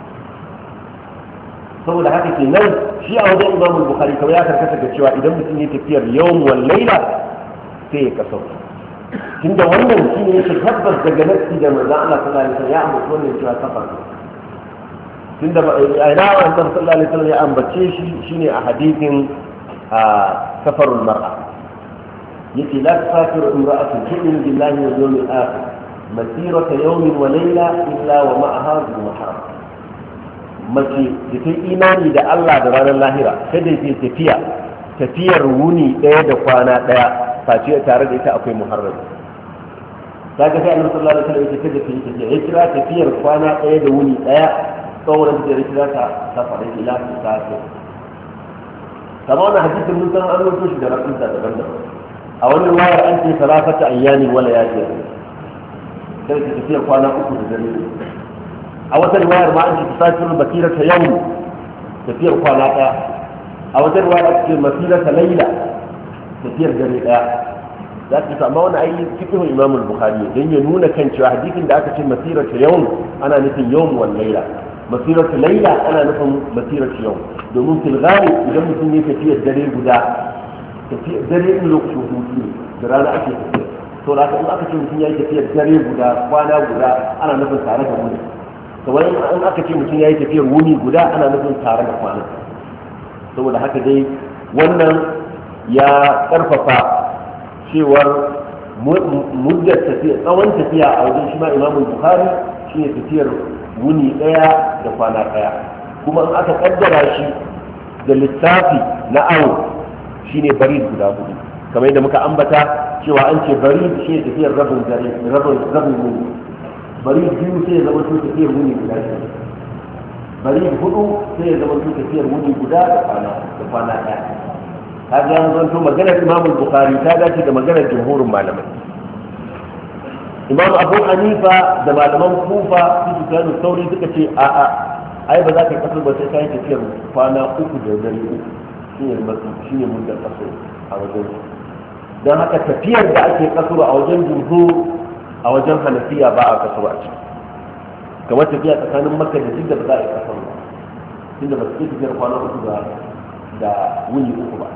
saboda haka kenan shi a wajen Imam Bukhari kawai ya karkata ga cewa idan mutum ya tafiyar yawm wal layla sai ya kasau tunda wannan shine yake tabbas daga nafsi da manzon Allah sallallahu alaihi wasallam ya ambaci wannan cewa safa tunda a ina wannan sallallahu alaihi wasallam ya ambace shi shine a hadisin safarul mar'a yace la tasafiru imra'atun tu'minu billahi wal yawmil akhir masirata yawmin wa layla illa wa ma'aha muharram mace da ta imani da Allah da ranar lahira kada ta tafiya tafiyar wuni daya da kwana daya face tare da ita akwai muharram kaga sai Annabi sallallahu alaihi wasallam ya ce kada ta tafiya ya kira tafiyar kwana daya da wuni daya tsawon da ya kira ta safara ila ta kamar wannan hadisin mun san an rubuto shi da rafinsa daban-daban a wannan wayar an ce salafata ayyani wala yaji sai ta tafiya kwana uku da dare a wata riwayar ma an ce tasafiru basirata yawm tafiyar kwana daya a wata riwayar an ce masirata layla tafiyar dare daya za ta ce amma wani ayi cikin Imam Bukhari dan ya nuna kan cewa hadisin da aka ce masirata yawm ana nufin yawm wal layla masiratu layla ana nufin masiratu yawm domin fil ghalib idan mutum ya tafiya dare guda tafiya dare in lokacin hutu ne da rana ake tafiya to da in aka ce mutum ya yi tafiyar dare guda kwana guda ana nufin tare da wuni kamar in aka ce mutum ya yi tafiyar wuni guda ana nufin tare da kwana saboda haka dai wannan ya karfafa cewar muddar tafiya tsawon tafiya a wajen shi ma Imam Bukhari shine tafiyar wuni daya da kwana daya kuma in aka kaddara shi da littafi na awo shine barid guda hudu kamar yadda muka ambata cewa an ce barid shi tafiyar rabin dare rabin rabin wuni bari biyu sai ya zama su tafiyar wuni guda ce bari hudu sai ya zama su tafiyar wuni guda da kwana da kwana ɗaya ta ga yanzu zanto maganar Imam Bukhari ta dace da maganar jumhurin malamai. Imam Abu Hanifa da malaman Kufa su Sufyan Sauri suka ce a a ai ba za ka kasar ba sai kai tafiyar kwana uku da dare uku shine masu shine mun da kaso a wajen dan haka tafiyar da ake kasuru a wajen jumhur a wajen Hanafiya ba a kasuru a ciki kamar tafiya tsakanin Makka da Jidda ba za a yi kasuru ba tunda ba su ke tafiyar kwana uku da da wuni uku ba.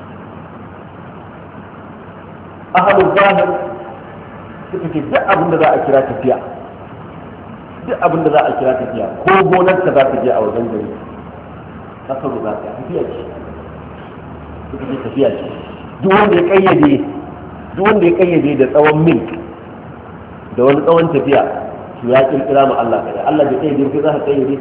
Ahlul zahir suka ce duk abin da za a kira tafiya duk abin da za a kira tafiya ko gonar ka za ta je a wajen gari kasaru za ta tafiya ce suka ce tafiya ce duk wanda ya kayyade duk wanda ya kayyade da tsawon mil da wani tsawon tafiya to ya kirkira ma Allah kai Allah bai kayyade ko za ka kayyade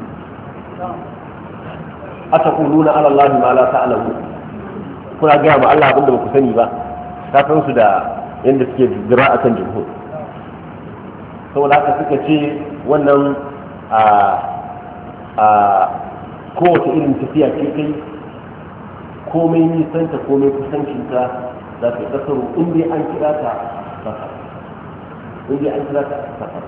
ataquluna ala Allah ma la ta'lamu kuna ga ma Allah abin da ba ku sani ba ka san su da yadda suke jira a kan jumhur saboda haka suka ce wannan a a kowace irin tafiya ce kai komai nisanta komai kusancinta za ta yi kasaru in dai an kira ta safar in dai an kira ta safar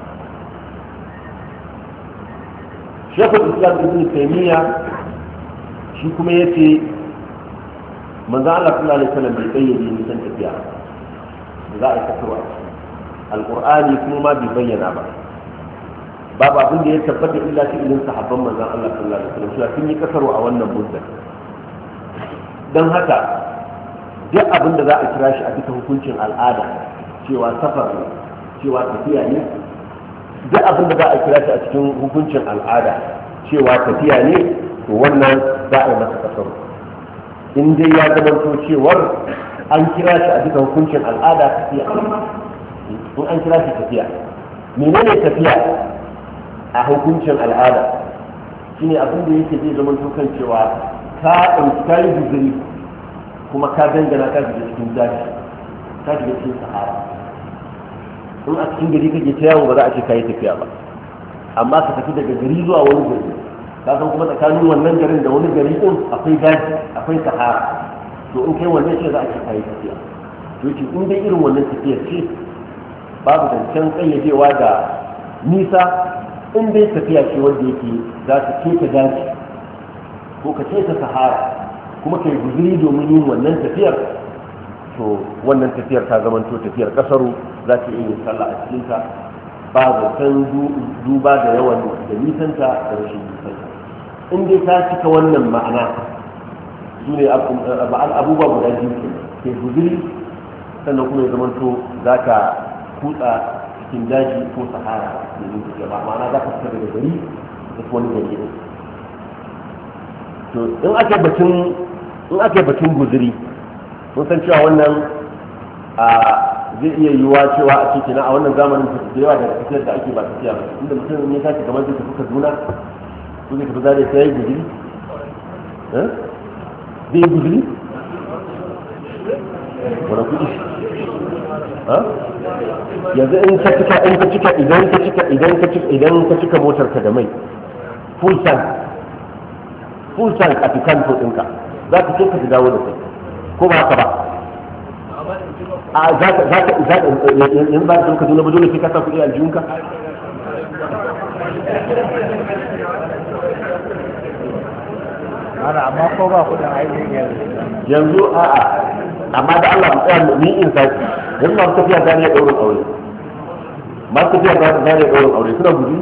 shekul islam ibn taymiya shi kuma ya ce manzan Allah sallallahu alaihi wasallam bai kayyade nisan tafiya za a yi kasarwa alƙur'ani kuma ma bai bayyana ba babu abin da ya tabbata illa shi ilin sahabban manzon Allah sallallahu alaihi wasallam cewa sun yi kasarwa a wannan mudda dan haka duk abin da za a kira shi a bisa hukuncin al'ada cewa safar ne cewa tafiya ne duk abin da za a kira shi a cikin hukuncin al'ada cewa tafiya ne to wannan za a yi masa kasarwa in dai ya zamanto cewar an kira shi a duka hukuncin al'ada tafiya in an kira shi tafiya menene tafiya a hukuncin al'ada shine abin da yake zai zama kan cewa ka ɗauki kayi guzuri kuma ka dangana ka shiga cikin daji ka shiga cikin sahara in a cikin gari kake ta yawo ba za a ce kayi tafiya ba amma ka tafi daga gari zuwa wani gari ka san kuma tsakanin wannan garin da wani gari din akwai daji akwai sahara to in kai wannan ce za a ce kayi tafiya to ce in dai irin wannan tafiyar ce babu zancen kayyadewa da nisa in dai tafiya ce wanda yake za ta keta daji ko ka keta sahara kuma kai guzuri domin yin wannan tafiyar to wannan tafiyar ta zamanto tafiyar kasaru za ta iya yin sallah a cikinta ba zancen duba da yawan da nisanta da rashin nisanta in dai ta cika wannan ma'ana su ne abubuwa guda biyu ke guzuri sannan kuma ya zamanto za ka kutsa cikin daji ko sahara da yin tafiya ba ma'ana za ka fita daga gari da wani gari ne to in aka batun in aka batun guzuri mun san cewa wannan a zai iya yiwuwa cewa a cikin a wannan zamanin da yawa daga tafiyar da ake ba tafiya ba inda mutum ya tashi kamar zai tafi Kaduna ko zai tafi Zaria sai ya yi guzuri zai yi guzuri wani kuɗi yanzu in ka cika in ka cika idan ka cika idan ka cika idan ka cika motar ka da mai full tank full tank a cikin to ɗinka za ka ce ka dawo da kai ko ba haka ba a za ka za ka za ka yanzu ba ka Kaduna ba dole sai ka sa kuɗi a aljihunka ana amma ko ba kuɗin ainihin yanzu yanzu a'a amma da Allah mu tsaya ni in saki yanzu masu tafiya ta ne ɗaurin aure masu tafiya ta ne ɗaurin aure suna gudu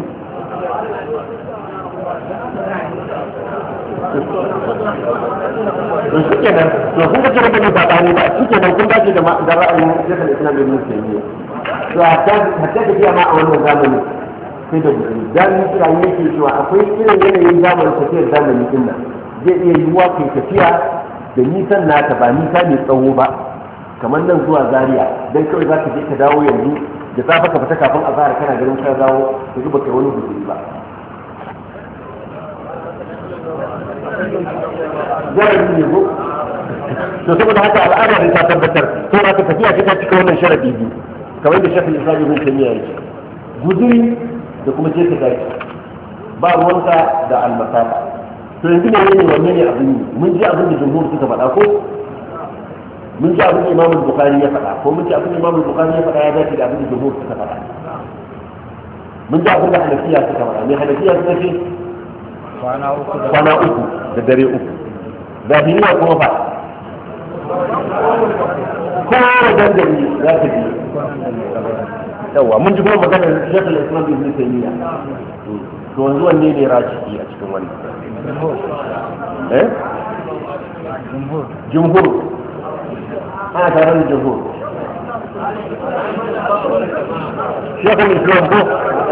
to shi kenan to kun ga cewa ba ta ne ba shi kenan kun dace da da ra'ayin shekul islam ibn taymiyyah to hatta hatta tafiya ma a wannan zamani sai da gudu dan mutane yake cewa akwai irin yanayin zamanin tafiyar zamani din nan zai iya yiwuwa kai tafiya da nisan naka ba nisa mai tsawo ba kamar nan zuwa Zaria dan kawai za ka je ka dawo yanzu da safe ka fita kafin azhar kana ganin ka dawo ka zuba kai wani guduri ba zai ne ko to saboda haka al'ada ne ta tabbatar to haka tafiya ta cika wannan sharadi biyu kamar da shafin islam ibn taymiya yake guduri da kuma jefa daji ba ruwanka da almasaka. To yanzu ne ne wanne ne abin yi? Mun ji abin da jumhur suka faɗa ko mun ji abin da Imam Bukhari ya faɗa ko mun ji abin da Imam Bukhari ya faɗa ya dace da abin da jumhur suka faɗa. Mun ji abin da Hanafiya suka faɗa ne Hanafiya suka ce kwana uku da kwana uku da dare uku. Zahiriya kuma fa kowa dangane za ta bi yawa mun ji kuma maganar shekul islam ibn taymiya to wanzu wanne ne rajiki a cikin wannan eh jumhur jumhur ana tare da jumhur shekul islam ko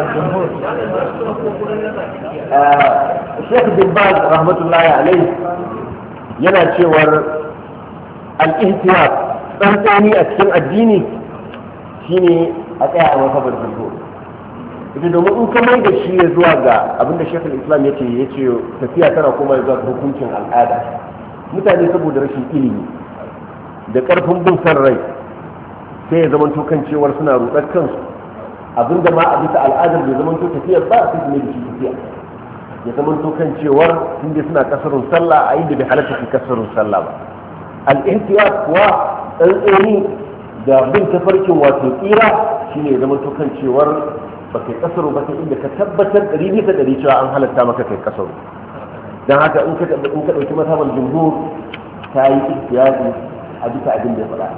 shekul bin baz rahmatullahi alaihi yana cewar al-ihtiyat tsantsani a cikin addini shine a tsaya a masabar jumhur. Ita domin in ka mai da shi ya zuwa ga abinda shekul islam ya ce ya ce tafiya tana kuma zuwa ga hukuncin al'ada, mutane saboda rashin ilimi da karfin bin san rai sai ya zamanto kan cewar suna rudar kansu abinda ma a bisa al'adar bai zamanto tafiyar ba sai su ne da shi tafiya ya zamanto kan cewar sun dai suna kasarun sallah a inda bai halatta su kasarun sallah ba. Al-ihtiyat kuwa tsantsani da bin tafarkin wato tsira shine ya zamanto kan cewar ba kai kasaru ba ta inda ka tabbatar ɗari bisa ɗari cewa an halatta maka kai kasaru. Don haka in ka in ka ɗauki mazhabar jumhur ta yi ihtiyati a bisa abin da ya faɗa.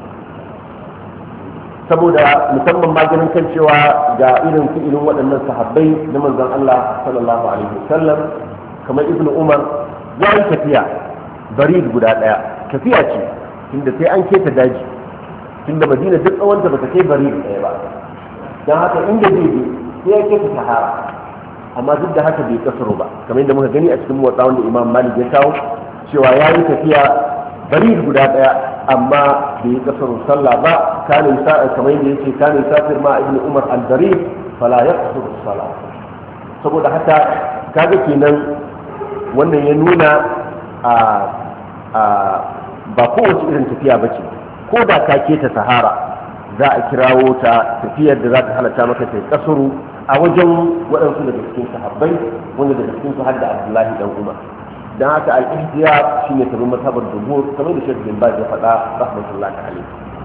Saboda musamman ma ganin kan cewa ga irin fi'ilin waɗannan sahabbai na manzon Allah sallallahu alaihi wasallam kamar Ibn Umar ya yi tafiya bari guda ɗaya tafiya ce tunda sai an keta daji tunda Madina duk tsawonta bata kai bari ɗaya ba don haka inda zai je sai ya keta sahara amma duk da haka bai kasaro ba kamar yadda muka gani a cikin motsa wanda Imam Malik ya kawo cewa ya yi tafiya bari guda ɗaya amma bai yi kasaro sallah ba kana sa'a kamar yadda yake kana safir ma Ibn Umar al-Bari fala yaqsuru salat saboda haka kaga kenan wannan ya nuna a a ba kowace irin tafiya ba ce ko da ka keta sahara za a kirawo ta tafiyar da za ta halatta maka kai kasuru a wajen waɗansu daga cikin sahabbai wanda daga cikin su hadda Abdullahi dan Umar dan haka al-ihtiyar shine tabi mazhabar jumhur kamar da Sheikh bin Baz ya faɗa rahmatullahi alaihi.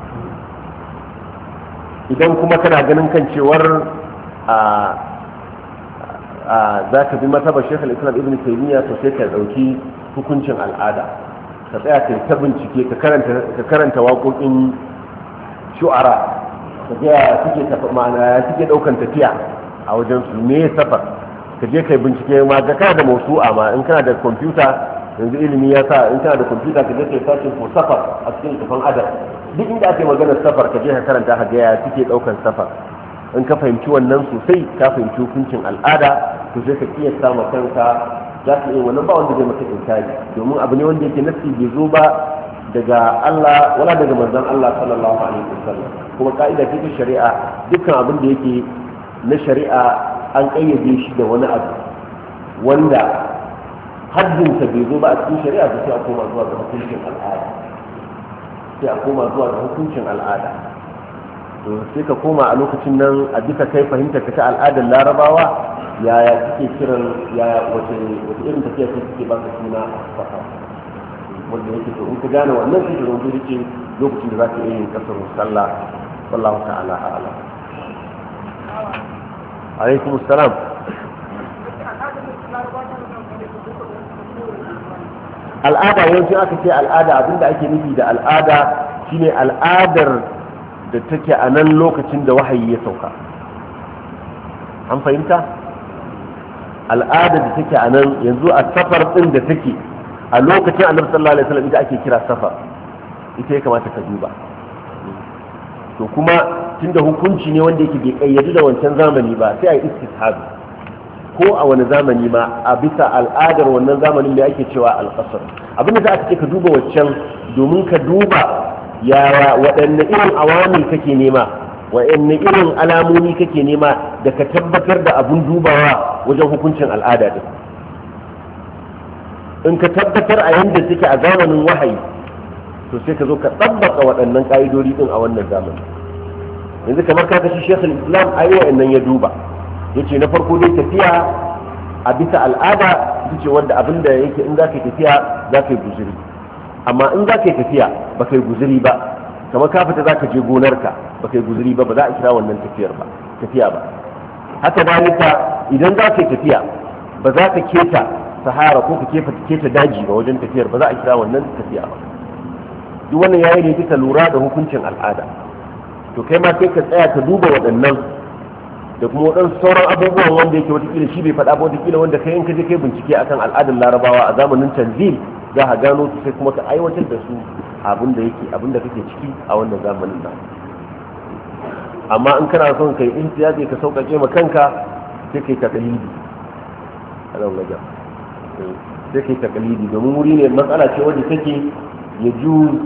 Idan kuma kana ganin kan cewar a a za ka bi mazhabar Sheikh al-Islam Ibn Taymiyyah to sai ka dauki hukuncin al'ada ka tsaya kai ta bincike ka karanta ka karanta waƙoƙin shu'ara ka ga suke tafi ma'ana suke daukan tafiya a wajen su me safar ka je kai bincike ma ga kana da mawsu'a ma in kana da kwamfuta yanzu ilimi ya sa in kana da kwamfuta ka je kai sashin ko safar a cikin tafan adab duk inda ake maganar safar ka je ka karanta ka ga ya suke daukan safar in ka fahimci wannan sosai ka fahimci hukuncin al'ada to sai ka kiyasta ma kanka za ka yi wannan ba wanda zai maka inkari domin abu ne wanda yake nafsi bai zo ba daga Allah wala daga manzon Allah sallallahu alaihi wasallam kuma ka'ida ce ta shari'a dukkan abin da yake na shari'a an kayyade shi da wani abu wanda haddinsa bai zo ba a cikin shari'a sai a koma zuwa ga hukuncin al'ada sai a koma zuwa ga hukuncin al'ada to sai ka koma a lokacin nan a duka kai fahimta ka ta al'adar larabawa yaya suke kiran yaya wace wace irin tafiya ce suke ba ka suna safa wanda yake to in ka gane wannan shi da rubutu yake lokacin da za ka yi yin kasar sallah wallahu ta'ala a'lam. Alaikum assalam. Al'ada yawanci aka ce al'ada abinda ake nufi da al'ada shine al'adar da take a nan lokacin da wahayi ya sauka. An fahimta? Al'ada da take a nan yanzu a safar din da take a lokacin annabi sallallahu alaihi wasallam ita ake kira safar ita ya kamata ka duba to kuma tunda hukunci ne wanda yake bai kayyadu da wancan zamani ba sai a yi istishab ko a wani zamani ma a bisa al'adar wannan zamanin da ake cewa al-qasr abinda za ka ce ka duba waccan domin ka duba yaya waɗanne irin awamil kake nema waɗanne irin alamomi kake nema da ka tabbatar da abun dubawa wajen hukuncin al'ada din in ka tabbatar a yanda take a zamanin wahayi to sai ka zo ka tabbata waɗannan ƙa'idodi din a wannan zamani yanzu kamar kaga shi shekul islam ayi wa'annan ya duba yace na farko dai tafiya a bisa al'ada ita ce wanda abinda yake in za ka yi tafiya za ka yi guzuri amma in za ka yi tafiya ba ka yi guzuri ba kamar ka fita za ka je gonarka ba ka yi guzuri ba ba za a kira wannan tafiyar ba tafiya ba haka dalika idan za ka yi tafiya ba za ka keta sahara ko ka keta daji ba wajen tafiyar ba za a kira wannan tafiya ba duk wannan yayi ne bisa lura da hukuncin al'ada to kai ma sai ka tsaya ka duba waɗannan da kuma waɗansu sauran abubuwan wanda yake watakila shi bai faɗa ba watakila wanda kai in ka je kai bincike akan al'adar larabawa a zamanin tanzil za ka gano su sai kuma ka aiwatar da su abin da yake abin da kake ciki a wannan zamanin nan amma in kana son kai imtiyazi ka sauƙaƙe ma kanka sai kai takalidi a nan wajen sai kai takalidi domin wuri ne matsala ce wadda take ya ju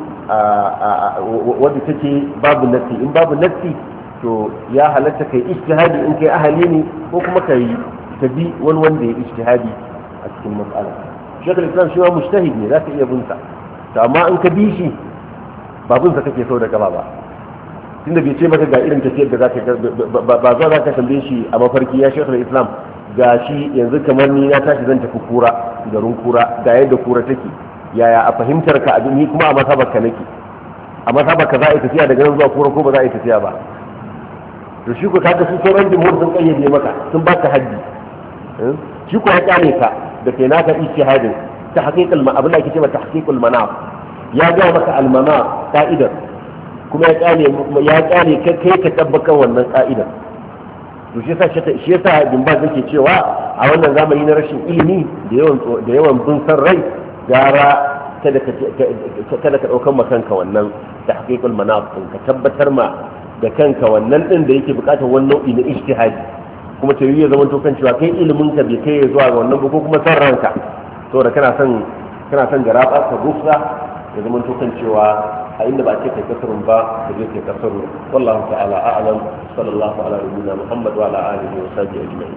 wadda take babu nassi in babu nassi to ya halatta kai ijtihadi in kai ahali ne ko kuma kai tabi wani wanda ya ijtihadi a cikin matsala shekul islam shi ma mujtahid ne za ka iya bin sa to amma in ka bi shi ba bin sa kake so da gaba ba tunda bai ce maka ga irin tafiyar da za ka ba za ka tambaye shi a mafarki ya shekul islam ga shi yanzu kamar ni na tashi zan tafi kura garin kura ga yadda kura take yaya a fahimtar ka abin ni kuma a masabar ka nake a masabar ka za a yi tafiya daga nan zuwa kura ko ba za a yi tafiya ba to shi ko kaga su sauran jumhur sun kayyade maka sun baka haddi shi ko ya kyale ka da kai naka ijtihadin ta haqiqal ma abin da ake cewa tahqiqul manaf ya ga maka al manaf ka'idar kuma ya kyale ya kyale kai kai ka tabbaka wannan ka'idar to shi yasa shi yasa bin ba zake cewa a wannan zamani na rashin ilimi da yawan da yawan bin san rai gara kada ka kada ka daukan makanka wannan tahqiqul manaf ka tabbatar ma da kanka wannan din da yake bukatar wani nau'i na ijtihadi kuma ta yi ya zama to kan cewa kai ilimin ka bai kai zuwa ga wannan ba ko kuma san ranka to da kana son kana son garaba ka gufsa ya zama to kan cewa a inda ba ce kai kasarun ba ka je kai kasarun wallahu ta'ala a'lam sallallahu ala nabiyyina muhammad wa ala alihi wa sahbihi ajma'in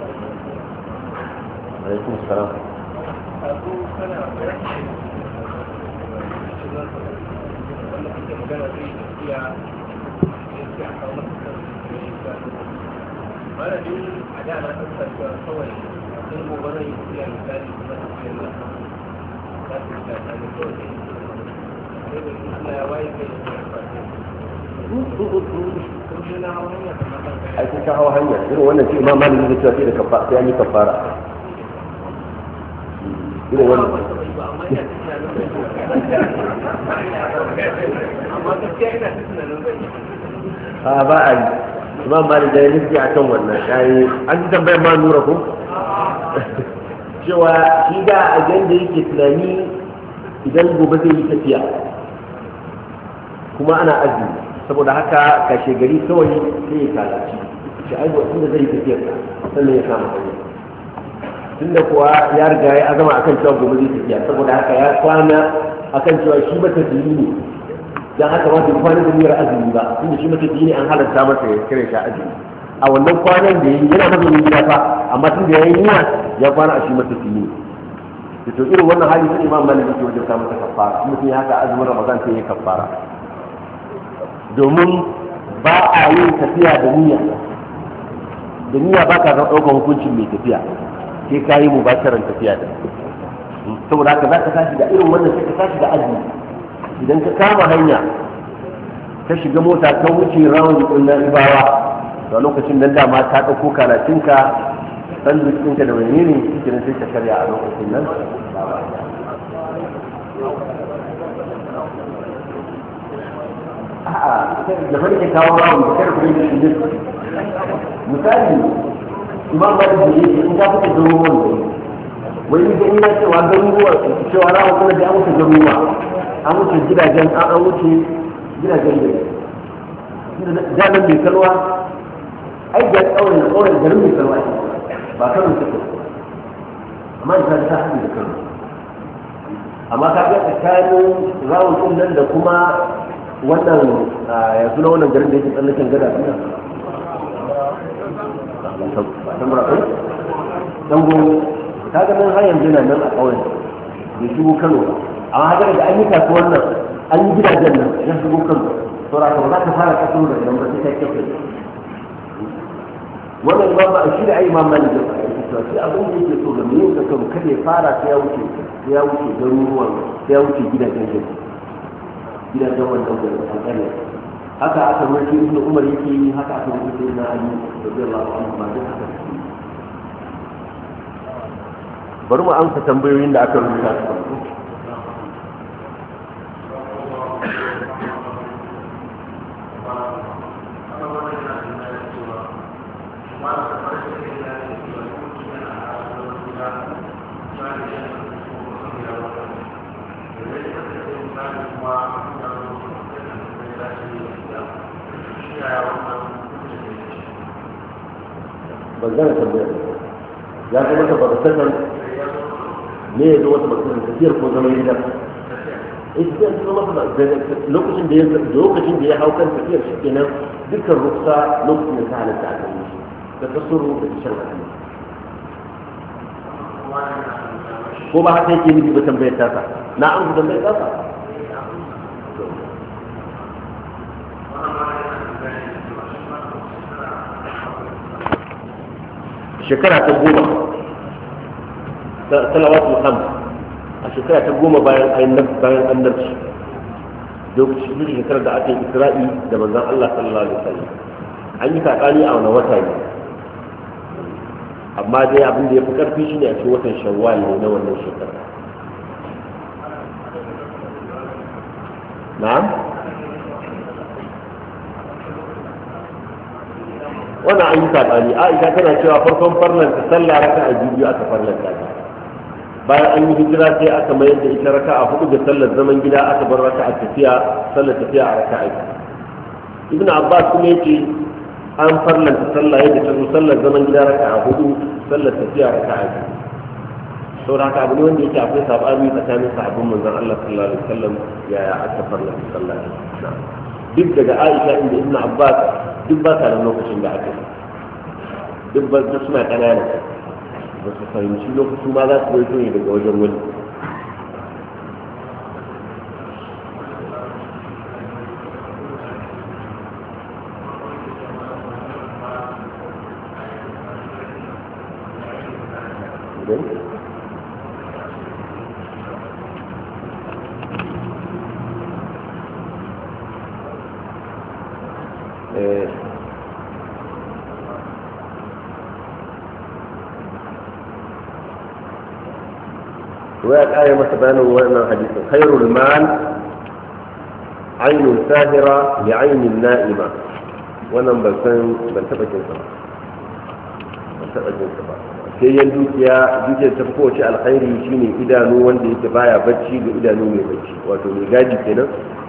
alaikum assalam mana ni a da na tattara kawai sun gobe zai yi tafiya misali kuma tafiyar da za su yi tafiya da kawai sai da suna ya waye kai da a cikin hawa hanya irin wannan ce imam malik zai cewa sai da kafa sai an yi kafara irin wannan amma gaskiya ina tunanin zai a ba a yi imam malik da ya nufi a kan wannan yayi an ji tambayar ma nura ko cewa shi da a da yake tunani idan gobe zai yi tafiya kuma ana azumi saboda haka kashe gari kawai sai ya kalaci shi ai ba tunda zai yi tafiya sannan ya kama hanya tunda kuwa ya riga ya azama akan cewa gobe zai tafiya saboda haka ya kwana akan cewa shi ba tafiyi ne dan haka ba su kwana da niyyar azumi ba tunda shi mata ne an halarta masa ya kire shi azumi a wannan kwanan da yayi yana mazaunin gida fa amma tun da yayi niyya ya kwana a shi mata ne to irin wannan hali sai imam malik yake wajen sa masa kafara mutum ya haka azumin ramadan sai ya kafara domin ba a yin tafiya da niyya da niyya ba ka ɗaukar hukuncin mai tafiya sai ka yi mubasharan tafiya da saboda haka za ka tashi da irin wannan sai ka tashi da azumi idan ka kama hanya ka shiga mota ka wuce rawun jikin na ibawa a lokacin nan dama ta ɗauko karatunka san jikinka da wani ne cikin sai ka karya a lokacin nan a'a da farke kawo rawun da kada ku yi shi misali imam ba da yake in ka fita garuruwan da wani da ina cewa garuruwa cewa rawun kuma da an wuce garuruwa an wuce gidajen an wuce gidajen da jalan mai kalwa ai ga tsawon da tsawon garin mai kalwa ba karin suke amma ita ta haɗu da kano amma ka ga tsakanin rawun ɗin nan da kuma wannan yanzu na wannan garin da yake tsallaken gada suna dango ta ga nan har yanzu na nan a ƙauyen bai shigo kano ba amma haka da an yi kasuwan nan an yi gidajen nan ya shigo kano saura ka ba za ka fara kasuru da idan ba sai kai kafe wannan imam ba shi da ai imam malik da ake cewa sai abin da yake so ga mai yin kasuru kada ya fara sai ya wuce sai ya wuce garuruwan sai ya wuce gidajen gari gidajen wannan gari kankare haka aka rubuta ibn umar yake yi haka aka rubuta na ali radiyallahu anhu ba duk haka bari mu amsa tambayoyin da aka rubuta su ban gane tambayar ya kuma ta bada sanar ne ya zo wata bakar tafiyar ko zama gida eh tafiyar su zama da lokacin da ya lokacin da ya hau kan tafiyar shi kenan dukkan ruksa lokacin da ta halatta a kan shi da kasuru da shan hadisi ko ba haka yake nufi ba tambayar tasa na amsa tambayar tasa shekara ta goma salawatul khams a shekara ta goma bayan bayan annabci lokacin da shekarar da aka yi isra'i da manzon Allah sallallahu alaihi wasallam an yi sakani a wani wata ne amma dai abin da ya fi karfi shine a cikin watan shawwal ne na wannan shekara na'am wannan an yi saɓani aisha tana cewa farkon farlanta sallah raka a biyu aka farlanta ta bayan an yi hijira sai aka mayar da ita raka a hudu da sallar zaman gida aka bar raka a tafiya sallar tafiya a raka a ibn abbas kuma yace an farlanta sallah yadda ta zo sallar zaman gida raka a hudu sallar tafiya raka a biyu saboda haka abu ne wanda yake akwai saɓani tsakanin sahabban manzon Allah sallallahu alaihi wasallam yaya aka farlanta sallah duk daga aisha inda ibn abbas duk ba sa nan lokacin da aka yi duk ba su suna ƙanana ba su fahimci lokacin ma za su waito ne daga wajen wani وآية مثلا وأنا حديث خير المال عين ساهرة لعين النائمة وأنا بلسان بلتبع جنسا بلتبع جنسا sai yan dukiya dukiyar ta fi kowace alkhairi shine idanu wanda yake baya bacci da idanu mai bacci wato mai gadi kenan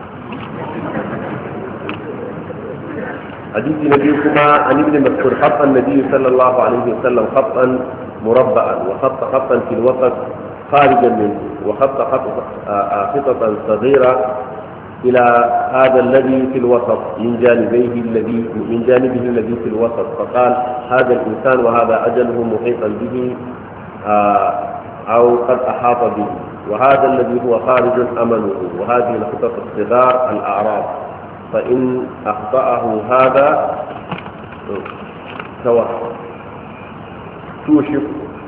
hadisi na biyu kuma an ibn mas'ud khatta an-nabi sallallahu alaihi wasallam khattan murabba'an wa khatta khattan fil wasat خارجا منه وخط خططا صغيرة إلى هذا الذي في الوسط من جانبيه الذي من جانبه الذي في الوسط فقال هذا الإنسان وهذا أجله محيطا به أو قد أحاط به وهذا الذي هو خارج أمله وهذه الخطط الصغار الأعراض فإن أخطأه هذا توشك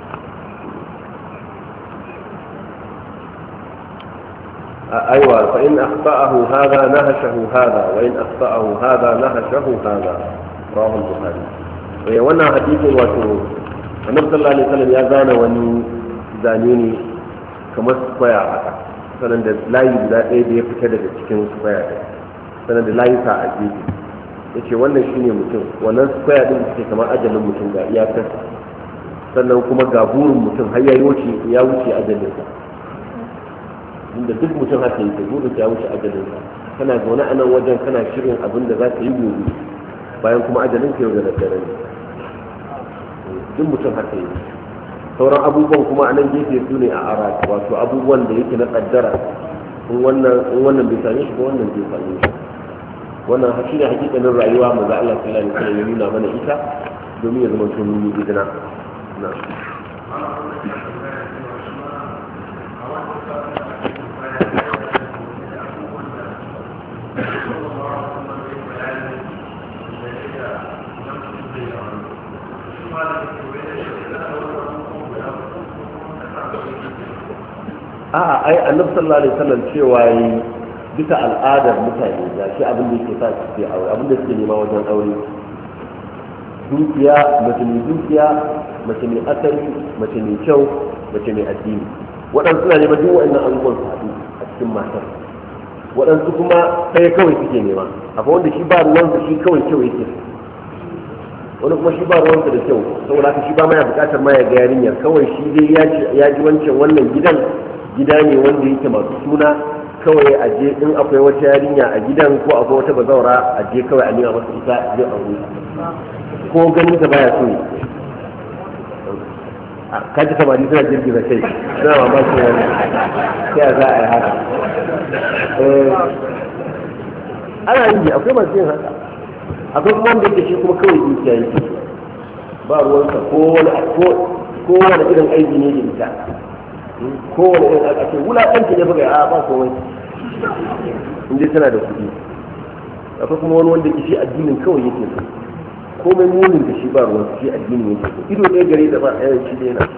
أيوة فإن أخطأه هذا نهشه هذا وإن أخطأه هذا نهشه هذا رواه البخاري وانا حديث واتو النبي صلى الله عليه وسلم يا زانا وني زانيني كما سكويا haka sanan da layi guda ɗaya da ya fita daga cikin square ɗin sanan da layi sa a gefe yace wannan shine mutum wannan square ɗin take kamar ajalin mutum ga iyakar sannan kuma ga burin mutum har ya wuce ya wuce ajalinsa inda duk mutum haka yake gudu ya wuce ajalinsa kana zaune a nan wajen kana shirin abin da za ka yi gobe bayan kuma ajalin ka yau da daddare ne duk mutum haka yake sauran abubuwan kuma a nan gefe su ne a ara wato abubuwan da yake na kaddara in wannan in wannan bai same shi ba wannan bai same shi wannan shi ne hakikanin rayuwa manzo Allah sallallahu alaihi wasallam ya nuna mana ita domin ya zama sun yi idina na Thank you. a'a ai annabi sallallahu alaihi wasallam cewa yi bisa al'adar mutane ga shi abin da yake sa su ke aure abin da suke nema wajen aure dukiya mace mai dukiya mace mai asali mace mai kyau mace mai addini waɗansu suna neman duk waɗannan abubuwan su haɗu a cikin matar waɗansu kuma ɗaya kawai suke nema akwai wanda shi ba ruwansa shi kawai kyau yake wani kuma shi ba ruwansa da kyau saboda haka shi ba ma ya buƙatar ma ya ga yarinyar kawai shi dai ya ji wancan wannan gidan gida ne wanda yake masu suna kawai a je in akwai wata yarinya a gidan ko akwai wata bazawara a je kawai a nema masa ita zai aure ko ganin ta baya so kaji samari suna girgiza kai suna mamakin wani sai za a yi haka ana yi akwai masu yin haka akwai kuma wanda yake shi kuma kawai dukiya yake ba ruwansa ko wani irin aiki ne da ita ko wani irin ake wulaƙanci ne buga a ba komai inda tana da kuɗi akwai kuma wani wanda ke shi addinin kawai yake so komai munin da shi ba ruwan shi addinin yake so ido ɗaya gare da ba ɗaya shi da yana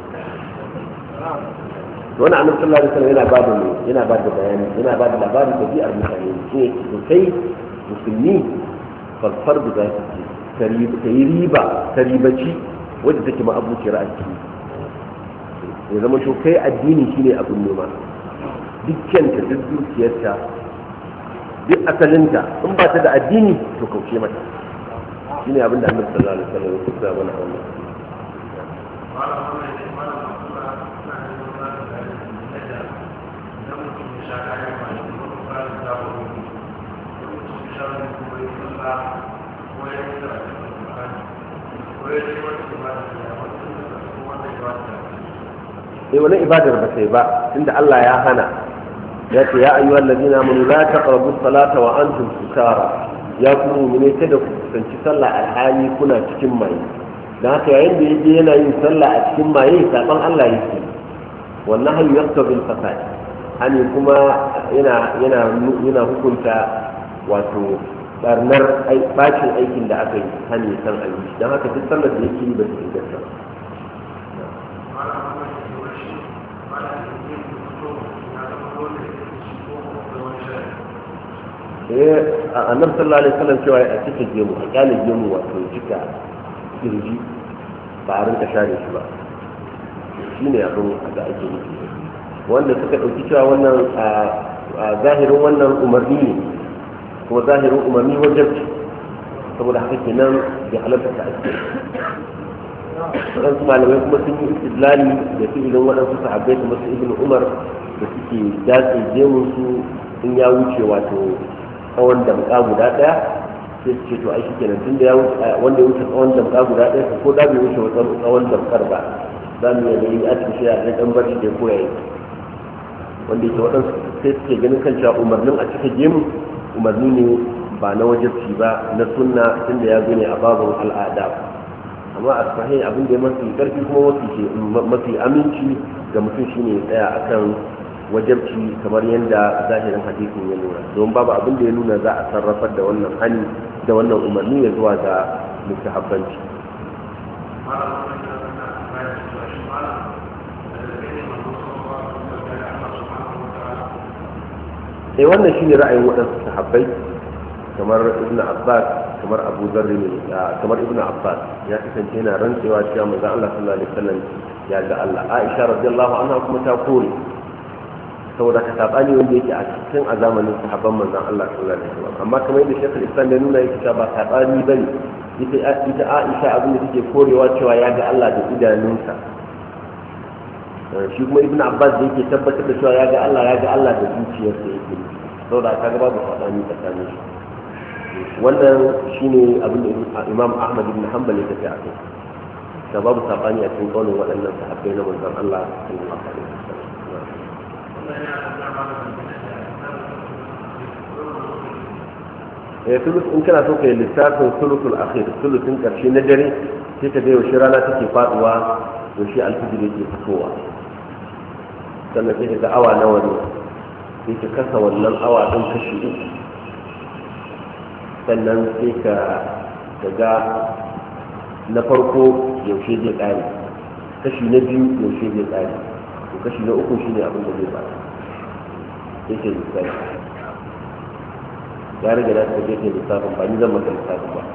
wani annabi sallallahu alaihi wasallam yana ba da yana ba da bayani yana ba da labarin tabi'ar mutane shi ne to kai musulmi farfar da zaki ce ta yi riba ta ribaci wadda take ma abuciyar addini ya zama to kai addini shine abin nema dukkanta duk dukiyarta duk asalinta in ba ta da addini to kauce mata shine abin da annabi sallallahu alaihi wasallam ya tsaya mana wannan sai wani ibadar ba sai ba tunda Allah ya hana ya ce ya ayyuhal ladina amanu la taqrabu salata wa antum sukara ya kuma mu'mine kada ku kusanci sallah alhali kuna cikin maye dan haka yayin da yaje yana yin sallah a cikin maye saban Allah yake wannan hayu yaqtabi al-fasad hani kuma yana yana yana hukunta wato barnar bacin aikin da aka yi hani san ayi dan haka duk sallar da yake yi ba su inganta eh annabi sallallahu alaihi wasallam cewa a cikin gemu a kyalin gemu wato cika kirji ba a rinka share shi ba shine abin da ake nufi wanda suka dauki cewa wannan a zahirin wannan umarni ne kuma zahirin umarni wajibi saboda haka kenan ya halatta ta ake waɗansu malamai kuma sun yi istidlali da fi'ilin waɗansu sahabbai kamar su ibn umar da suke datse gemun su in ya wuce wato tsawon damka guda ɗaya sai su ce to ai shikenan tun da ya wuce wanda ya wuce tsawon damka guda ɗaya ko da bai wuce tsawon damkar ba za mu iya gani a cikin shi a ɗan bar shi da ko yayi wanda yake waɗansu sai suke ganin kan cewa umarnin a cikin gemu umarni ne ba na wajibci ba na sunna tun da ya zo ne a babin al'ada amma a sahih abin da ya mafi karfi kuma mafi mafi aminci ga mutum shine ya tsaya akan wajabci kamar yadda zahirin hadisin ya nuna don babu abin da ya nuna za a sarrafar da wannan hani da wannan umarni ya zuwa ga mustahabbanci sai wannan shine ra'ayin waɗansu sahabbai kamar ibnu abbas kamar abu zarri ne kamar ibnu abbas ya kasance yana rantsewa cewa manzon Allah sallallahu alaihi wasallam ya ga Allah Aisha radiyallahu anha kuma ta kore saboda ka sabani wanda yake a cikin a zamanin sahabban manzon Allah sallallahu alaihi wasallam amma kamar yadda Sheikhul Islam ya nuna yake ba sabani bane ita ita Aisha abin da take korewa cewa ya ga Allah da idanunsa shi kuma ibnu abbas da yake tabbatar da cewa ya ga Allah ya ga Allah da zuciyarsa yake saboda kaga babu sabani tsakanin shi wannan shine abin da Imam Ahmad ibn Hanbal ya tafi a kai da babu sabani a cikin kaulin waɗannan sahabbai na manzon Allah sallallahu alaihi wasallam eh sulus in kana so kai lissafin sulusul akhir sulusin karshe na dare sai ka ga yaushe rana take faduwa yaushe alfijir yake fitowa sannan sai ka ga awa nawa ne sai ka kasa wannan awa din kashi uku sannan sai ka ga na farko yaushe zai kare kashi na biyu yaushe zai kare to kashi na uku shine abin da zai ba yake lissafi ya riga da ta yake lissafin ba ni zan maka lissafin ba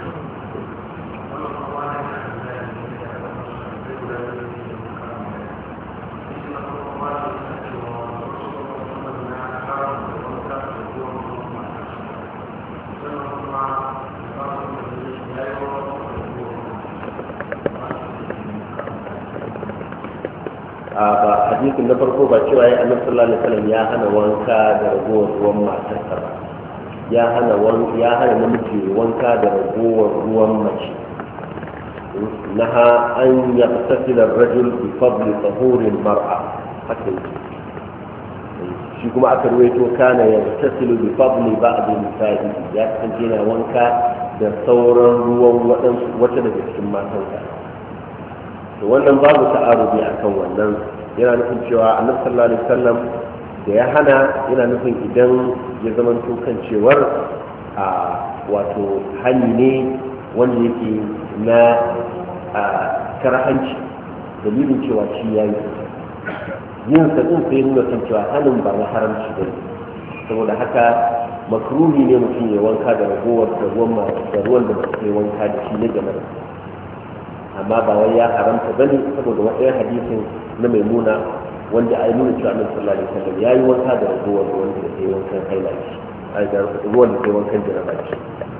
hadisin na farko ba cewa ya annabi sallallahu alaihi wasallam ya hana wanka da ragowar ruwan matarsa ba ya hana ya hana namiji wanka da ragowar ruwan mace naha an yaqtasil ar-rajul bi fadli tahur al-mar'a hakan shi kuma aka ruwaito kana yaqtasilu bi fadli ba'd al-nisa'i ya kasance yana wanka da sauran ruwan wadansu wata daga cikin matansa to wannan babu ta'arubi akan wannan yana nufin cewa annabi sallallahu alaihi wasallam da ya hana yana nufin idan ya zama kan cewar a wato hani ne wanda yake na karhanci dalilin cewa shi ya yi yin sa din sai nuna kan cewa hanin ba na haramci ba saboda haka makruhi ne mutum ya wanka da ragowar da ruwan da ruwan da mutum ya wanka da shi ne jama'a amma ba wai ya haramta bane saboda wani hadisin na maimuna wanda ai nuna cewa annabi sallallahu alaihi wasallam yayi wanka da ragowar ruwan da ke wankan haila shi ai da ruwan da ke wankan janaba shi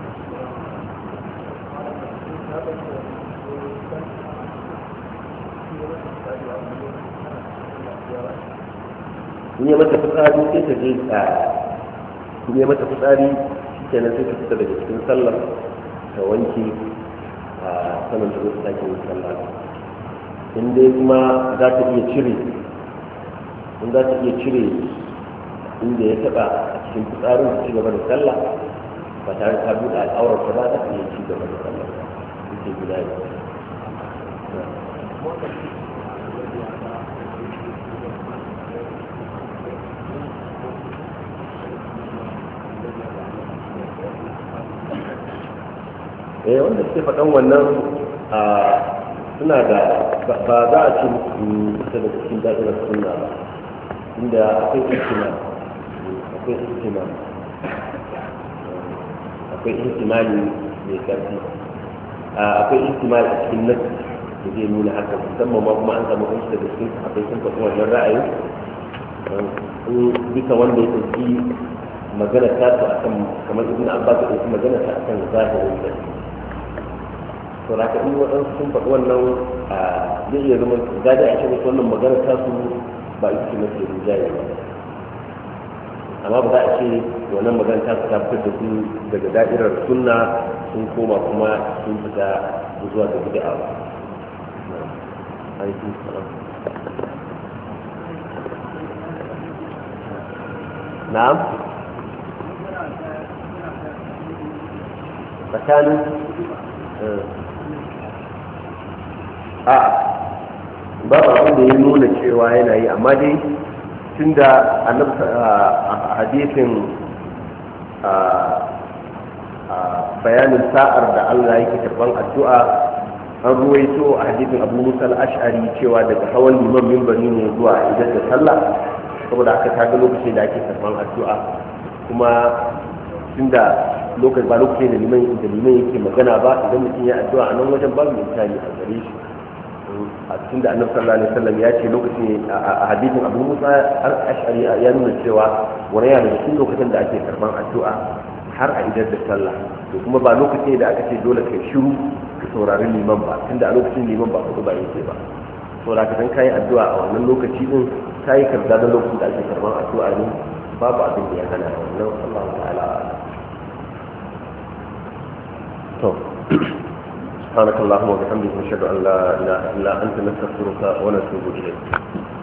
in ya mata fitsari sai ta je a in ya mata fitsari shi kenan sai ta fita daga cikin sallar ta wanke a saman da zai sake yin sallah in dai kuma za ta iya cire in za ta iya cire inda ya taba a cikin fitsarin ta ci gaba da sallah ba tare ta buɗe al'aurar ta ba za ta iya ci gaba da sallah ita guda ne eh wanda suke faɗan wannan suna da ba za a ce kusa da cikin da'irar suna ba inda akwai ihtimal akwai ihtimal akwai ihtimali mai karfi akwai ihtimal a cikin nasu da zai nuna haka musamman ma kuma an samu wasu daga cikin akwai sun faɗi wannan ra'ayin bisa wanda ya ɗauki magana ta su akan kamar ibn abbas da ɗauki magana ta akan zahirin da to da in waɗansu sun faɗi wannan zai iya zama gada a cikin wannan magana ta su ba ita ce mafi rinjaye ba amma ba za a ce wannan magana ta su ta fitar da su daga da'irar sunna sun koma kuma sun fita zuwa da bid'a ba alaikum salam na'am tsakanin a babu abin da ya nuna cewa yana yi amma dai tun da a hadisin bayanin sa'ar da Allah yake karban addu'a an ruwaito a hadisin Abu Musa al-Ash'ari cewa daga hawan liman minbari ne zuwa idan da sallah saboda aka taga lokacin da ake karban addu'a kuma tunda lokaci ba lokacin da liman da liman yake magana ba idan mutum ya addu'a a nan wajen babu misali a gare shi a cikin da annabi sallallahu alaihi wasallam ya ce lokacin a hadisin Abu Musa al-Ash'ari ya nuna cewa wani yana cikin lokacin da ake karban addu'a har a idar da sallah to kuma ba lokacin da aka ce dole kai shiru ka saurari liman ba tunda a lokacin liman ba kudu ba yake ba to da ka dan kai addu'a a wannan lokaci din kai karda da lokacin da ake karban addu'a ne babu abin da ya hana wannan Allah ta'ala to سبحانك اللهم وبحمدك نشهد ان لا اله الا انت نستغفرك ونتوب اليك